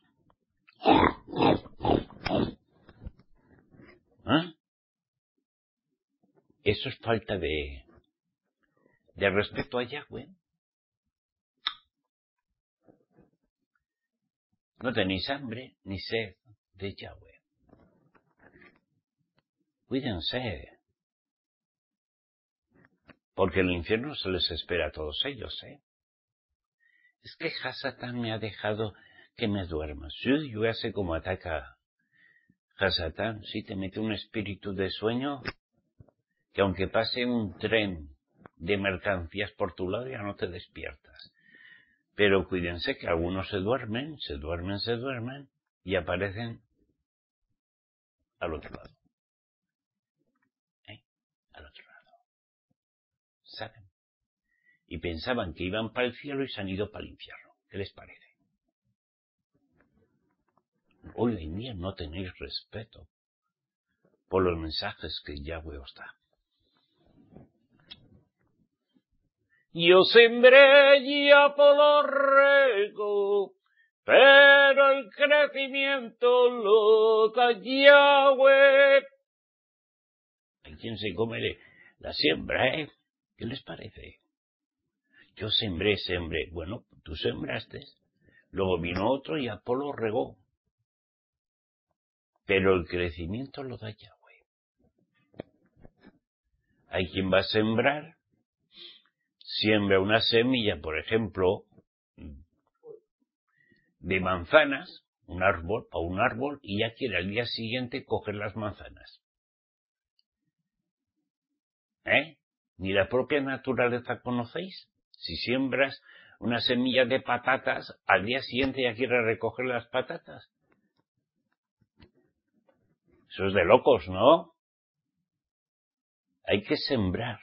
Eso es falta de respeto a Yahweh. No tenéis hambre ni sed de Yahweh. Cuídense, porque el infierno se les espera a todos ellos, Es que Hasatán me ha dejado que me duerma. Sí, yo ya sé cómo ataca Hasatán. Sí, te mete un espíritu de sueño que aunque pase un tren de mercancías por tu lado ya no te despiertas. Pero cuídense que algunos se duermen y aparecen al otro lado. Al otro lado. ¿Saben? Y pensaban que iban para el cielo y se han ido para el infierno. ¿Qué les parece? Hoy en día no tenéis respeto por los mensajes que Yahweh os da. Yo sembré y Apolo regó, pero el crecimiento lo da Yahweh. Hay quien se come la siembra, ¿Qué les parece? Yo sembré. Bueno, tú sembraste. Luego vino otro y Apolo regó. Pero el crecimiento lo da Yahweh. Hay quien va a sembrar, siembra una semilla, por ejemplo, de manzanas, un árbol, y ya quiere al día siguiente coger las manzanas. ¿Ni la propia naturaleza conocéis? Si siembras una semilla de patatas, al día siguiente ya quiere recoger las patatas. Eso es de locos, ¿no? Hay que sembrar.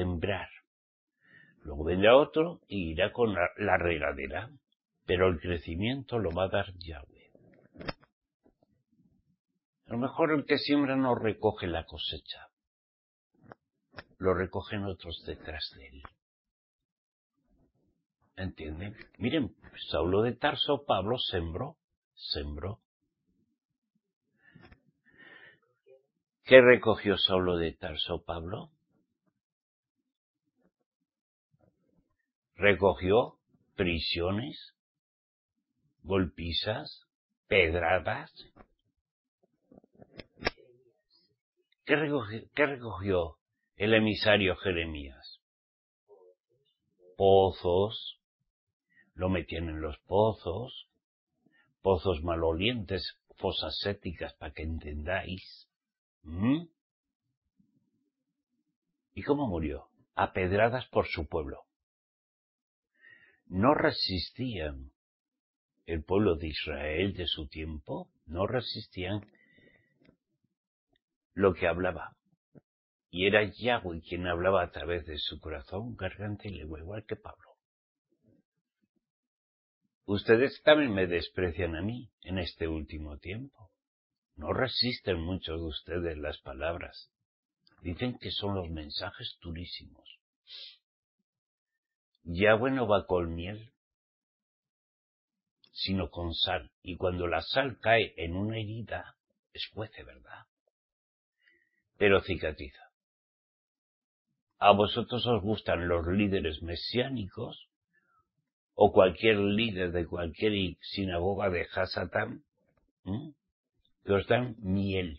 Luego vendrá otro y irá con la regadera. Pero el crecimiento lo va a dar Yahweh. A lo mejor el que siembra no recoge la cosecha. Lo recogen otros detrás de él. ¿Entienden? Miren, Saulo de Tarso, Pablo sembró. ¿Qué recogió Saulo de Tarso, Pablo? Recogió prisiones, golpizas, pedradas. ¿Qué recogió el emisario Jeremías? Pozos, lo metían en los pozos malolientes, fosas sépticas, para que entendáis. ¿Y cómo murió? A pedradas por su pueblo. No resistían el pueblo de Israel de su tiempo, no resistían lo que hablaba. Y era Yahweh quien hablaba a través de su corazón, garganta y lengua, igual que Pablo. Ustedes también me desprecian a mí en este último tiempo. No resisten muchos de ustedes las palabras. Dicen que son los mensajes durísimos. Yahweh no va con miel, sino con sal. Y cuando la sal cae en una herida, escuece, ¿verdad? Pero cicatriza. ¿A vosotros os gustan los líderes mesiánicos o cualquier líder de cualquier sinagoga de Hasatán? Que os dan miel.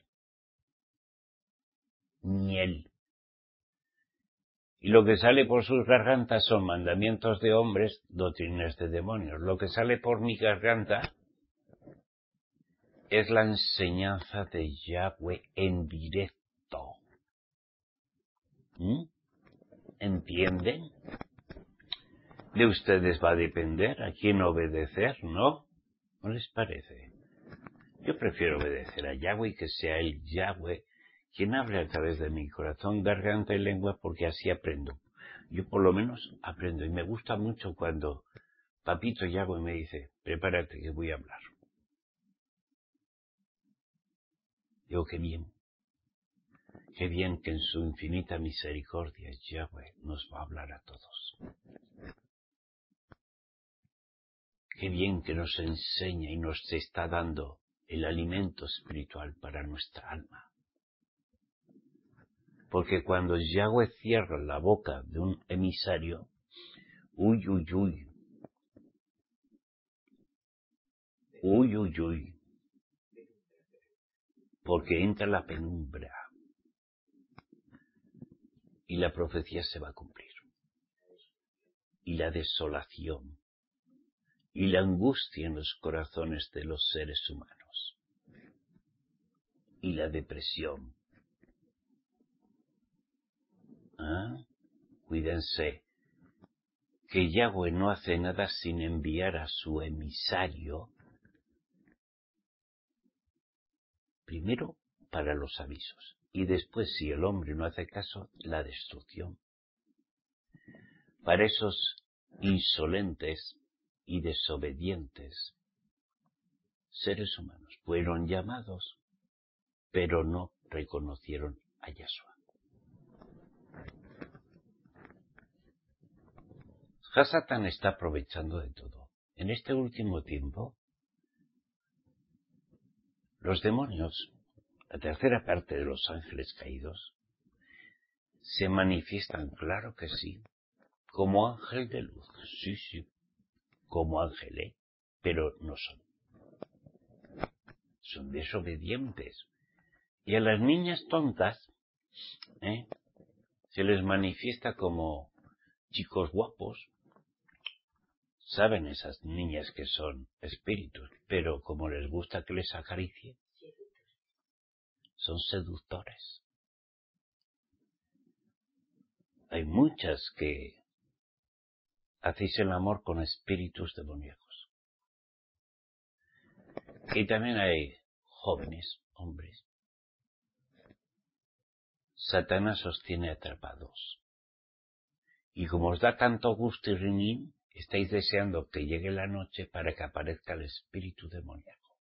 Y lo que sale por sus gargantas son mandamientos de hombres, doctrinas de demonios. Lo que sale por mi garganta es la enseñanza de Yahweh en directo. ¿Entienden? De ustedes va a depender a quién obedecer, ¿no? ¿No les parece? Yo prefiero obedecer a Yahweh y que sea el Yahweh quien hable a través de mi corazón, garganta y lengua, porque así aprendo. Yo por lo menos aprendo y me gusta mucho cuando Papito Yahweh me dice, prepárate que voy a hablar. Digo, qué bien que en su infinita misericordia Yahweh nos va a hablar a todos. Qué bien que nos enseña y nos está dando el alimento espiritual para nuestra alma. Porque cuando Yahweh cierra la boca de un emisario, uy, porque entra la penumbra y la profecía se va a cumplir. Y la desolación y la angustia en los corazones de los seres humanos y la depresión. Cuídense, que Yahweh no hace nada sin enviar a su emisario, primero para los avisos, y después, si el hombre no hace caso, la destrucción. Para esos insolentes y desobedientes seres humanos fueron llamados, pero no reconocieron a Yahshua. Hasatán está aprovechando de todo. En este último tiempo, los demonios, la tercera parte de los ángeles caídos, se manifiestan, claro que sí, como ángel de luz. Sí, como ángeles, pero no son. Son desobedientes. Y a las niñas tontas, se les manifiesta como chicos guapos, Saben esas niñas que son espíritus, pero como les gusta que les acaricie, son seductores. Hay muchas que hacéis el amor con espíritus demoníacos. Y también hay jóvenes, hombres. Satanás os tiene atrapados. Y como os da tanto gusto y riñín, estáis deseando que llegue la noche para que aparezca el espíritu demoníaco.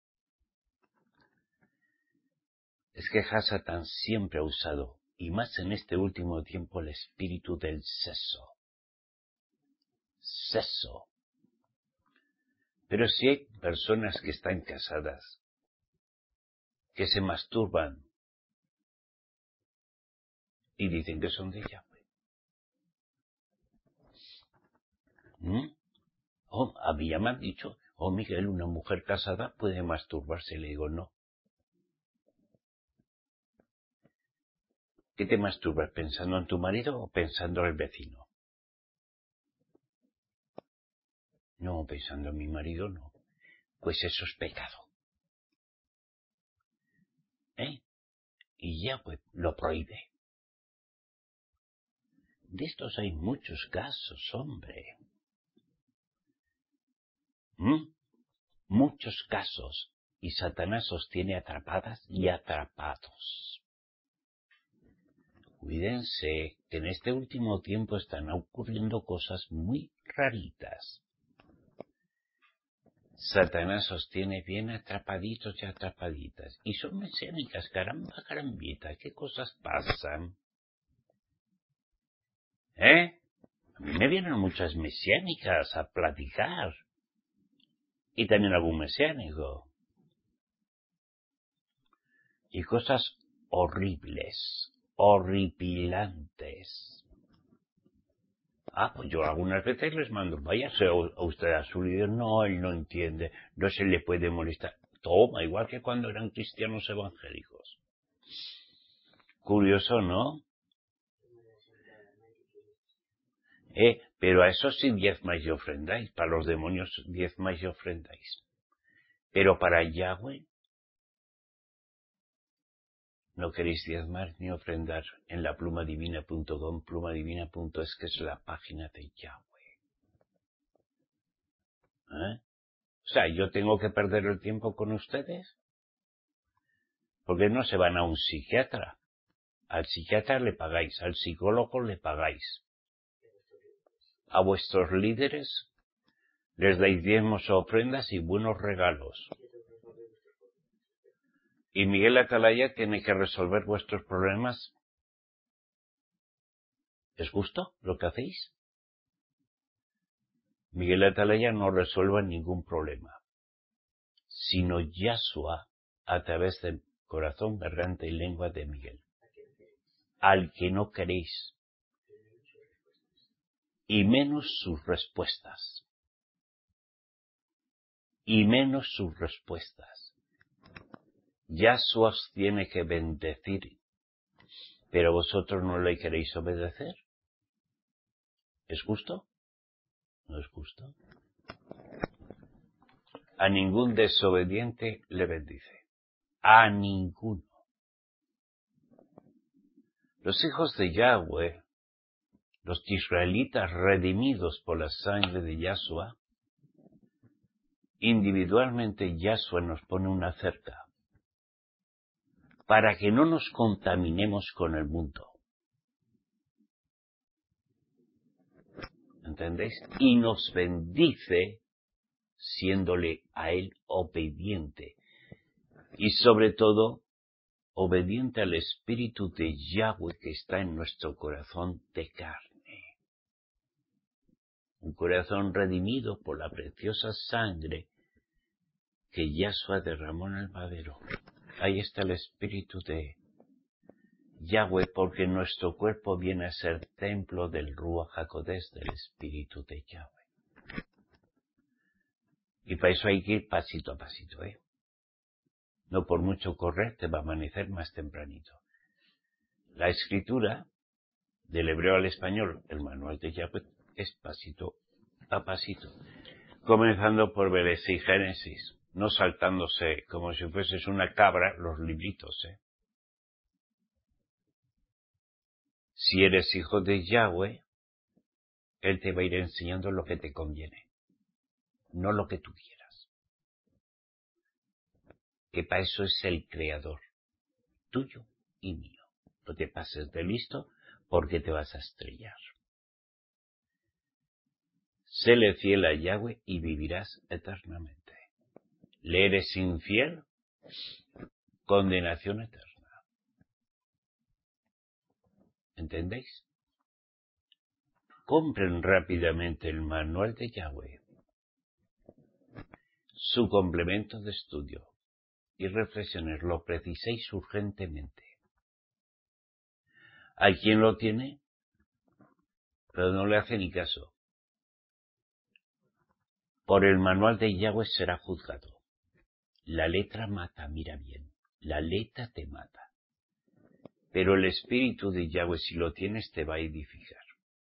Es que Hasatán siempre ha usado, y más en este último tiempo, el espíritu del sexo. Sexo. Pero si hay personas que están casadas, que se masturban y dicen que son de Yahweh. A mí ya me han dicho, Miguel, una mujer casada puede masturbarse. Le digo, no. ¿Qué te masturbas? ¿Pensando en tu marido o pensando en el vecino? No, pensando en mi marido no. Pues eso es pecado. Y Yahweh lo prohíbe. De estos hay muchos casos, hombre. Muchos casos. Y Satanás os tiene atrapadas y atrapados. Cuídense, que en este último tiempo están ocurriendo cosas muy raritas. Satanás os tiene bien atrapaditos y atrapaditas. Y son mesiánicas, caramba, carambita, ¿qué cosas pasan? A mí me vienen muchas mesiánicas a platicar. Y también algún mesiánico. Y cosas horribles, horripilantes. Pues yo algunas veces les mando, váyase a usted a su líder. No, él no entiende, no se le puede molestar. Toma, igual que cuando eran cristianos evangélicos. Curioso, ¿no? Pero a eso sí diezmáis y ofrendáis, para los demonios diezmáis y ofrendáis. Pero para Yahweh no queréis diezmar ni ofrendar en la plumadivina.com, plumadivina.es, que es la página de Yahweh. O sea, ¿yo tengo que perder el tiempo con ustedes? Porque no se van a un psiquiatra. Al psiquiatra le pagáis, al psicólogo le pagáis. A vuestros líderes les dais diezmos o ofrendas y buenos regalos. Y Miguel Atalaya tiene que resolver vuestros problemas. ¿Es justo lo que hacéis? Miguel Atalaya no resuelve ningún problema, sino Yahshua a través del corazón, garganta y lengua de Miguel. Al que no queréis. Y menos sus respuestas. Y menos sus respuestas. Yahshua os tiene que bendecir, pero vosotros no le queréis obedecer. ¿Es justo? ¿No es justo? A ningún desobediente le bendice. A ninguno. Los hijos de Yahweh, los israelitas redimidos por la sangre de Yahshua, individualmente Yahshua nos pone una cerca para que no nos contaminemos con el mundo. ¿Entendéis? Y nos bendice siéndole a él obediente. Y sobre todo, obediente al espíritu de Yahweh que está en nuestro corazón de carne. Un corazón redimido por la preciosa sangre que Yahshua derramó en el madero. Ahí está el espíritu de Yahweh, porque nuestro cuerpo viene a ser templo del Ruach HaKodesh, del espíritu de Yahweh. Y para eso hay que ir pasito a pasito, No por mucho correr te va a amanecer más tempranito. La escritura, del hebreo al español, el manual de Yahweh, es pasito a pasito. comenzando por Bereshit y Génesis, no saltándose como si fueses una cabra los libritos, Si eres hijo de Yahweh, Él te va a ir enseñando lo que te conviene, no lo que tú quieras. Que para eso es el Creador, tuyo y mío. No te pases de listo porque te vas a estrellar. Séle fiel a Yahweh y vivirás eternamente. Le eres infiel, condenación eterna. ¿Entendéis? Compren rápidamente el manual de Yahweh, su complemento de estudio y reflexiones, lo preciséis urgentemente. Hay quien lo tiene, pero no le hace ni caso. Por el manual de Yahweh será juzgado. La letra mata, mira bien, la letra te mata. Pero el espíritu de Yahweh, si lo tienes, te va a edificar.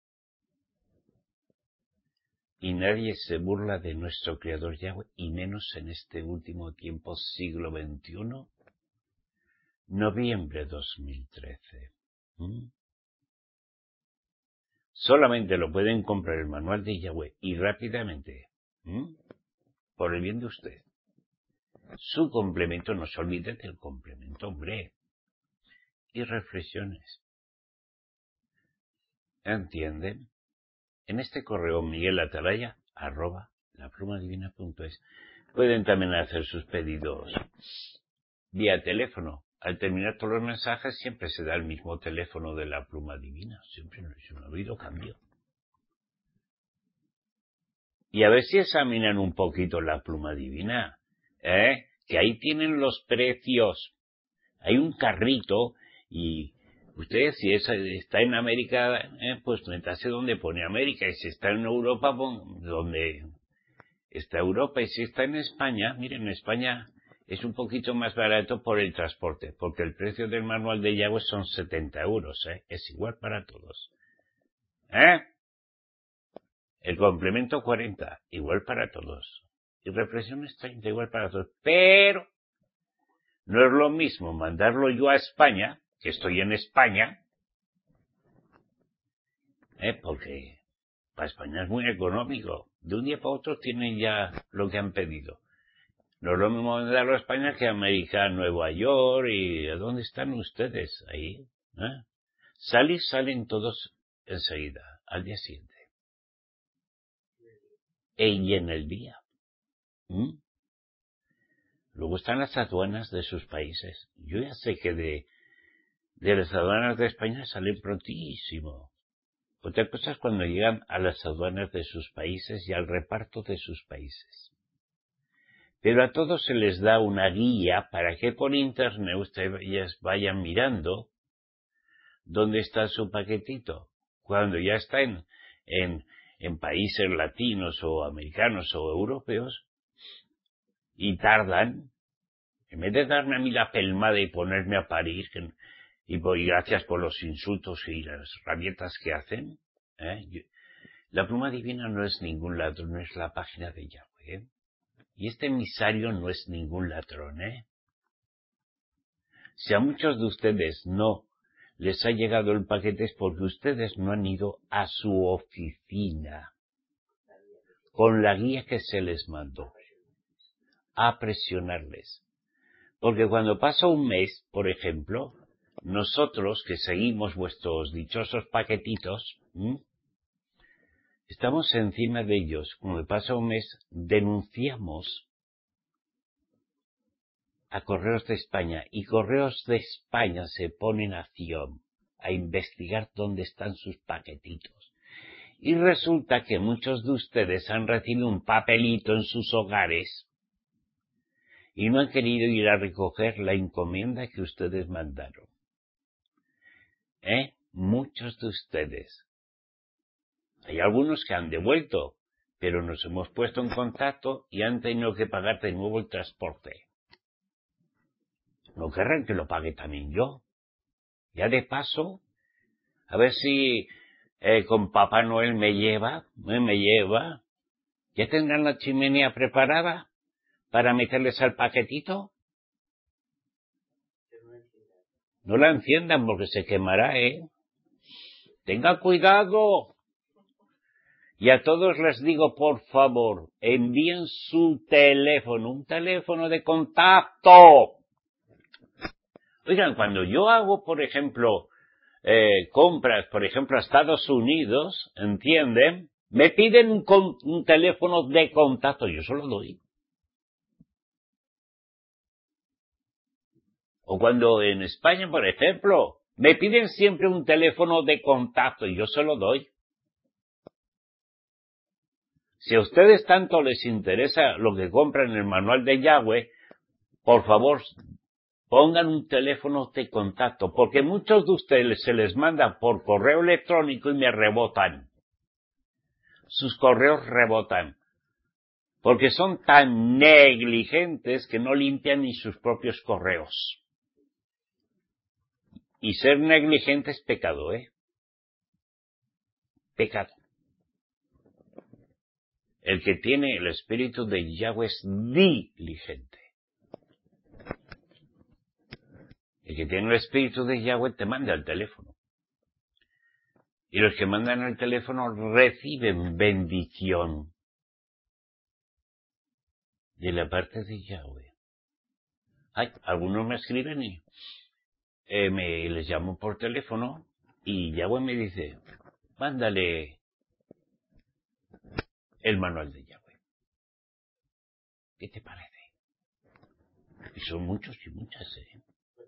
Y nadie se burla de nuestro Creador Yahweh, y menos en este último tiempo, siglo XXI, noviembre 2013. Solamente lo pueden comprar el manual de Yahweh y rápidamente, por el bien de usted. Su complemento, no se olvide del complemento, hombre. Y reflexiones. ¿Entienden? En este correo miguelatalaya@laplumadivina.es pueden también hacer sus pedidos vía teléfono. Al terminar todos los mensajes siempre se da el mismo teléfono de la Pluma Divina. Siempre no ha habido cambio. Y a ver si examinan un poquito la Pluma Divina, que ahí tienen los precios. Hay un carrito y usted si está en América, pues métase donde pone América, y si está en Europa, donde está Europa, y si está en España, miren, en España es un poquito más barato por el transporte, porque el precio del manual de Yahweh son 70 euros, es igual para todos. El complemento 40, igual para todos. Y reflexiones 30, igual para todos. Pero no es lo mismo mandarlo yo a España, que estoy en España, porque para España es muy económico. De un día para otro tienen ya lo que han pedido. No es lo mismo mandarlo a España que a América, a Nueva York, y ¿a dónde están ustedes? Ahí. Salen todos enseguida, al día siguiente. Y en el día. Luego están las aduanas de sus países. Yo ya sé que de las aduanas de España salen prontísimo. Otra cosa es cuando llegan a las aduanas de sus países y al reparto de sus países. Pero a todos se les da una guía para que por internet ustedes vayan mirando dónde está su paquetito. Cuando ya está en países latinos o americanos o europeos y tardan, en vez de darme a mí la pelmada y ponerme a parir, y gracias por los insultos y las rabietas que hacen, la Pluma Divina no es ningún ladrón, no es la página de Yahweh. Y este emisario no es ningún ladrón, Si a muchos de ustedes no les ha llegado el paquete es porque ustedes no han ido a su oficina con la guía que se les mandó a presionarles. Porque cuando pasa un mes, por ejemplo, nosotros que seguimos vuestros dichosos paquetitos, estamos encima de ellos. Cuando pasa un mes, denunciamos a Correos de España, y Correos de España se pone en acción a investigar dónde están sus paquetitos. Y resulta que muchos de ustedes han recibido un papelito en sus hogares y no han querido ir a recoger la encomienda que ustedes mandaron. Muchos de ustedes. Hay algunos que han devuelto, pero nos hemos puesto en contacto y han tenido que pagar de nuevo el transporte. No querrán que lo pague también yo. Ya de paso, a ver si con Papá Noel me lleva, ¿Ya tendrán la chimenea preparada para meterles al paquetito? No la enciendan porque se quemará, ¿eh? Tenga cuidado. Y a todos les digo, por favor, envíen su teléfono, un teléfono de contacto. Oigan, cuando yo hago, por ejemplo, compras, por ejemplo, a Estados Unidos, ¿entienden? Me piden un teléfono de contacto, yo se lo doy. O cuando en España, por ejemplo, me piden siempre un teléfono de contacto y yo se lo doy. Si a ustedes tanto les interesa lo que compran en el manual de Yahweh, por favor, pongan un teléfono de contacto, porque muchos de ustedes se les manda por correo electrónico y me rebotan. Sus correos rebotan, porque son tan negligentes que no limpian ni sus propios correos. Y ser negligente es pecado, ¿eh? Pecado. El que tiene el espíritu de Yahweh es diligente. El que tiene el espíritu de Yahweh te manda el teléfono. Y los que mandan el teléfono reciben bendición de la parte de Yahweh. Algunos me escriben y les llamo por teléfono y Yahweh me dice, mándale el manual de Yahweh. ¿Qué te parece? Y son muchos y muchas, ¿eh?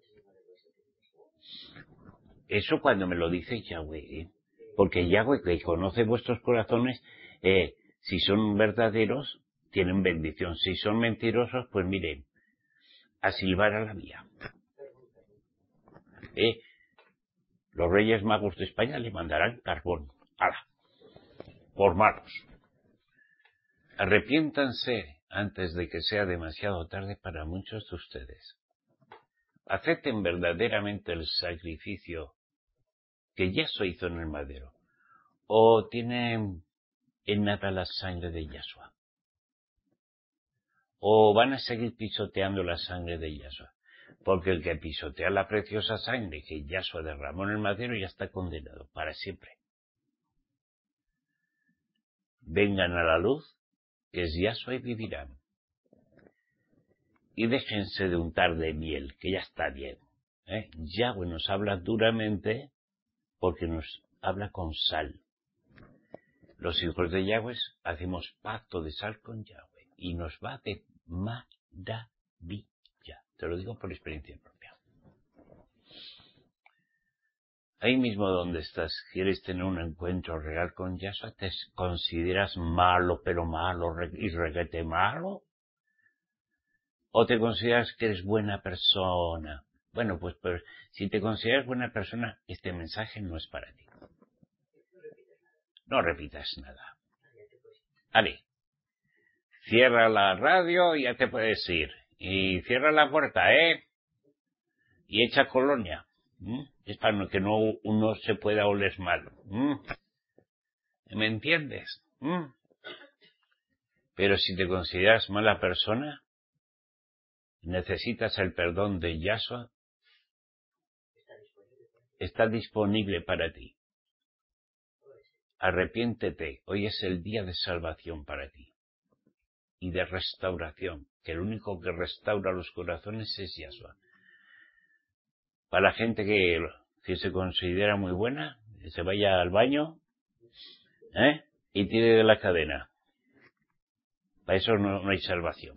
Eso cuando me lo dice Yahweh, ¿eh? Porque Yahweh, que conoce vuestros corazones, si son verdaderos, tienen bendición. Si son mentirosos, pues miren, a silbar a la vía. Los Reyes Magos de España le mandarán carbón. ¡Hala! Por malos. Arrepiéntanse antes de que sea demasiado tarde para muchos de ustedes. Acepten verdaderamente el sacrificio que Yahshua hizo en el madero. O tienen en nada la sangre de Yahshua. O van a seguir pisoteando la sangre de Yahshua. Porque el que pisotea la preciosa sangre que Yahshua derramó en el madero ya está condenado para siempre. Vengan a la luz, que es Yahshua y vivirán. Y déjense de untar de miel, que ya está bien. Yahweh nos habla duramente porque nos habla con sal. Los hijos de Yahweh hacemos pacto de sal con Yahweh y nos va de maravilla. Te lo digo por experiencia propia. Ahí mismo donde estás, quieres tener un encuentro real con Yahshua, te consideras malo, pero malo y reguete malo. ¿O te consideras que eres buena persona? Bueno, pues si te consideras buena persona, este mensaje no es para ti. No repitas nada. Vale. Cierra la radio y ya te puedes ir. Y cierra la puerta, Y echa colonia. Es para que uno se pueda oler mal. ¿Me entiendes? Pero si te consideras mala persona, necesitas el perdón de Yahshua, está disponible para ti. Arrepiéntete, hoy es el día de salvación para ti y de restauración, que el único que restaura los corazones es Yahshua. Para la gente que se considera muy buena, que se vaya al baño, y tire de la cadena. Para eso no hay salvación.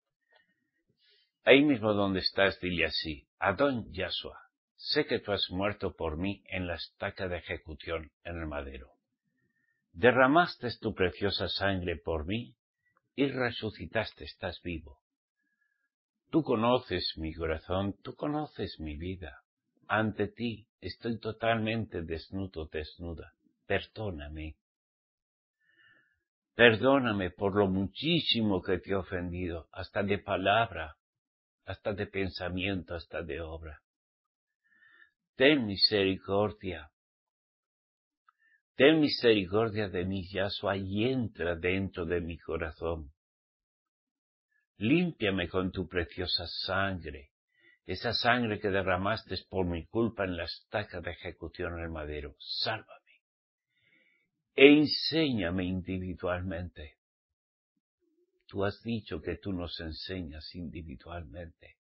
Ahí mismo donde estás, dile así: Adón Yahshua, sé que tú has muerto por mí en la estaca de ejecución en el madero. Derramaste tu preciosa sangre por mí y resucitaste, estás vivo. Tú conoces mi corazón, tú conoces mi vida. Ante ti estoy totalmente desnuda. Perdóname. Perdóname por lo muchísimo que te he ofendido, hasta de palabra, hasta de pensamiento, hasta de obra. Ten misericordia. Ten misericordia de mí, Yahshua, y entra dentro de mi corazón. Límpiame con tu preciosa sangre, esa sangre que derramaste por mi culpa en la estaca de ejecución en el madero. Sálvame e enséñame individualmente. Tú has dicho que tú nos enseñas individualmente.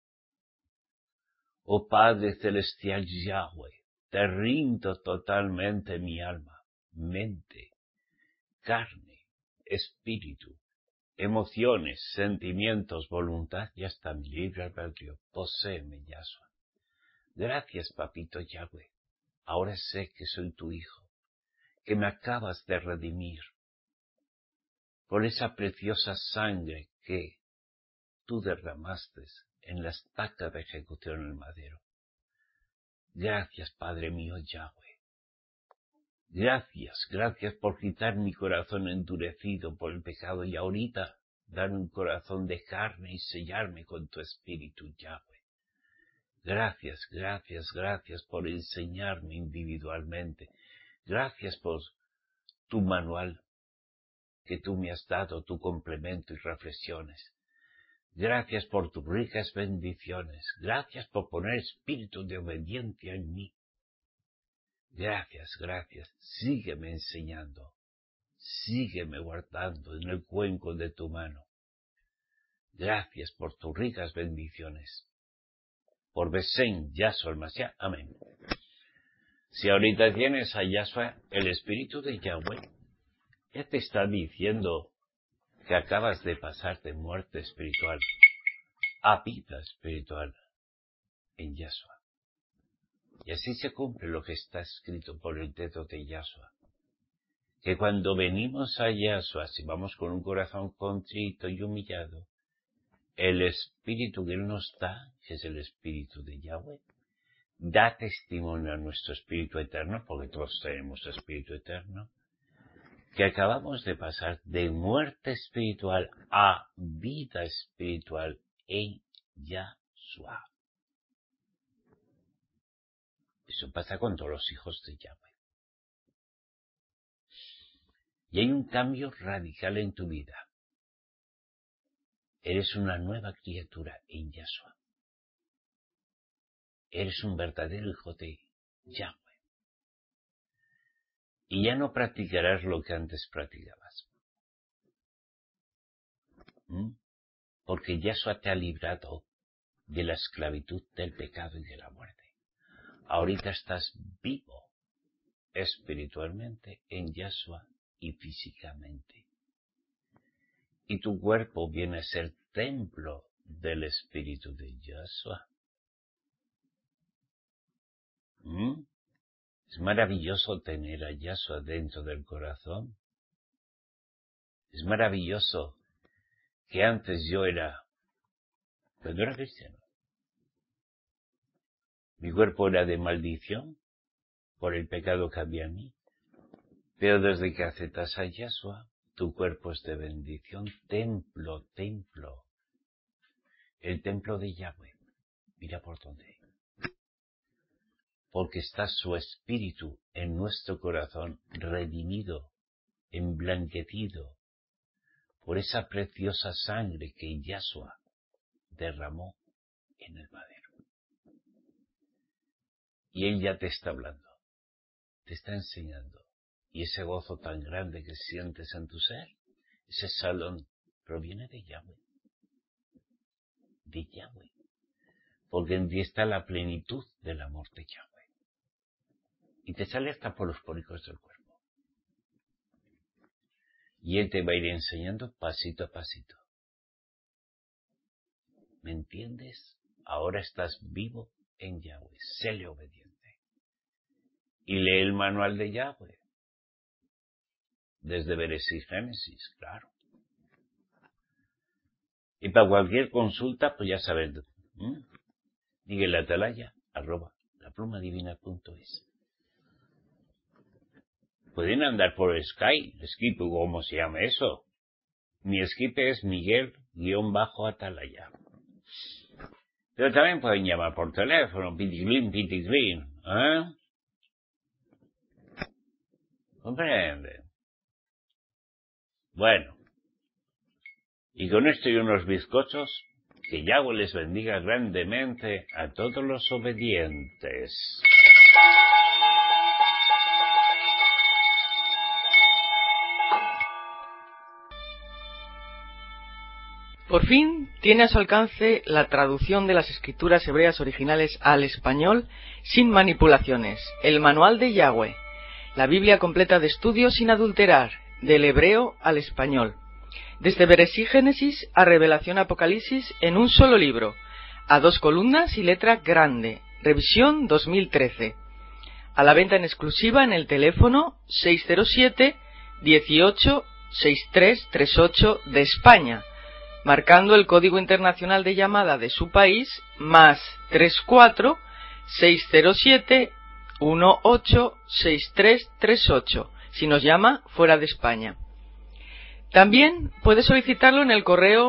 Oh Padre Celestial Yahweh, te rindo totalmente mi alma, mente, carne, espíritu, emociones, sentimientos, voluntad y hasta mi libre albedrío. Poséeme, Yahshua. Gracias, Papito Yahweh. Ahora sé que soy tu hijo, que me acabas de redimir por esa preciosa sangre que tú derramaste en la estaca de ejecución en el madero. Gracias, Padre mío Yahweh. Gracias por quitar mi corazón endurecido por el pecado y ahorita darme un corazón de carne y sellarme con tu espíritu, Yahweh. Gracias por enseñarme individualmente. Gracias por tu manual que tú me has dado, tu complemento y reflexiones. Gracias por tus ricas bendiciones. Gracias por poner espíritu de obediencia en mí. Gracias. Sígueme enseñando. Sígueme guardando en el cuenco de tu mano. Gracias por tus ricas bendiciones. Por Besén, Yahshua el Mashiach. Amén. Si ahorita tienes a Yahshua, el Espíritu de Yahweh, ya te está diciendo que acabas de pasar de muerte espiritual a vida espiritual en Yahshua. Y así se cumple lo que está escrito por el dedo de Yahshua. Que cuando venimos a Yahshua, si vamos con un corazón contrito y humillado, el Espíritu que Él nos da, que es el Espíritu de Yahweh, da testimonio a nuestro Espíritu eterno, porque todos tenemos Espíritu eterno, que acabamos de pasar de muerte espiritual a vida espiritual en Yahshua. Eso pasa con todos los hijos de Yahweh. Y hay un cambio radical en tu vida. Eres una nueva criatura en Yahshua. Eres un verdadero hijo de Yahweh. Y ya no practicarás lo que antes practicabas. Porque Yahshua te ha librado de la esclavitud del pecado y de la muerte. Ahorita estás vivo espiritualmente en Yahshua y físicamente. Y tu cuerpo viene a ser templo del Espíritu de Yahshua. Es maravilloso tener a Yahshua dentro del corazón. Es maravilloso que antes yo cuando era cristiano, mi cuerpo era de maldición por el pecado que había en mí. Pero desde que aceptas a Yahshua, tu cuerpo es de bendición, templo. El templo de Yahweh. Mira por dónde. Porque está su espíritu en nuestro corazón, redimido, emblanquecido, por esa preciosa sangre que Yahshua derramó en el madero. Y Él ya te está hablando, te está enseñando. Y ese gozo tan grande que sientes en tu ser, ese salón, proviene de Yahweh. De Yahweh. Porque en ti está la plenitud del amor de Yahweh. Y te sale hasta por los póricos del cuerpo. Y Él te va a ir enseñando pasito a pasito. ¿Me entiendes? Ahora estás vivo en Yahweh. Séle obediente. Y lee el manual de Yahweh. Desde Bereshit Génesis, claro. Y para cualquier consulta, pues ya sabes. Dígale a Atalaya, @laplumadivina.es. Pueden andar por Skype, ¿cómo se llama eso? Mi Skype es Miguel_Atalaya. Pero también pueden llamar por teléfono, pitiglín, ¿eh? ¿Comprende? Bueno, y con esto y unos bizcochos, que Yahweh les bendiga grandemente a todos los obedientes. Por fin tiene a su alcance la traducción de las escrituras hebreas originales al español sin manipulaciones, el Manual de Yahweh, la Biblia completa de estudio sin adulterar, del hebreo al español, desde Bereshit Génesis a Revelación Apocalipsis en un solo libro, a 2 columnas y letra grande, revisión 2013, a la venta en exclusiva en el teléfono 607 18 6338 de España, marcando el código internacional de llamada de su país más 34 607 18 6338 si nos llama fuera de España. También puede solicitarlo en el correo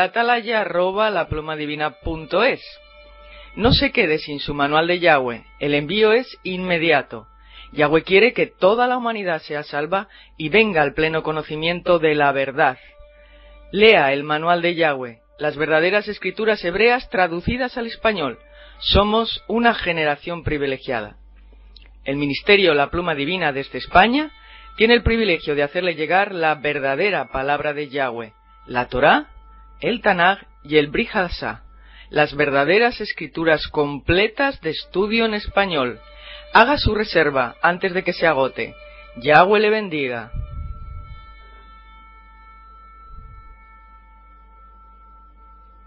miguelatalaya@laplumadivina.es. No se quede sin su manual de Yahweh, el envío es inmediato. Yahweh quiere que toda la humanidad sea salva y venga al pleno conocimiento de la verdad. Lea el manual de Yahweh, las verdaderas escrituras hebreas traducidas al español. Somos una generación privilegiada. El Ministerio La Pluma Divina desde España tiene el privilegio de hacerle llegar la verdadera palabra de Yahweh, la Torá, el Tanaj y el Brit Hadashah, las verdaderas escrituras completas de estudio en español. Haga su reserva antes de que se agote. Yahweh le bendiga.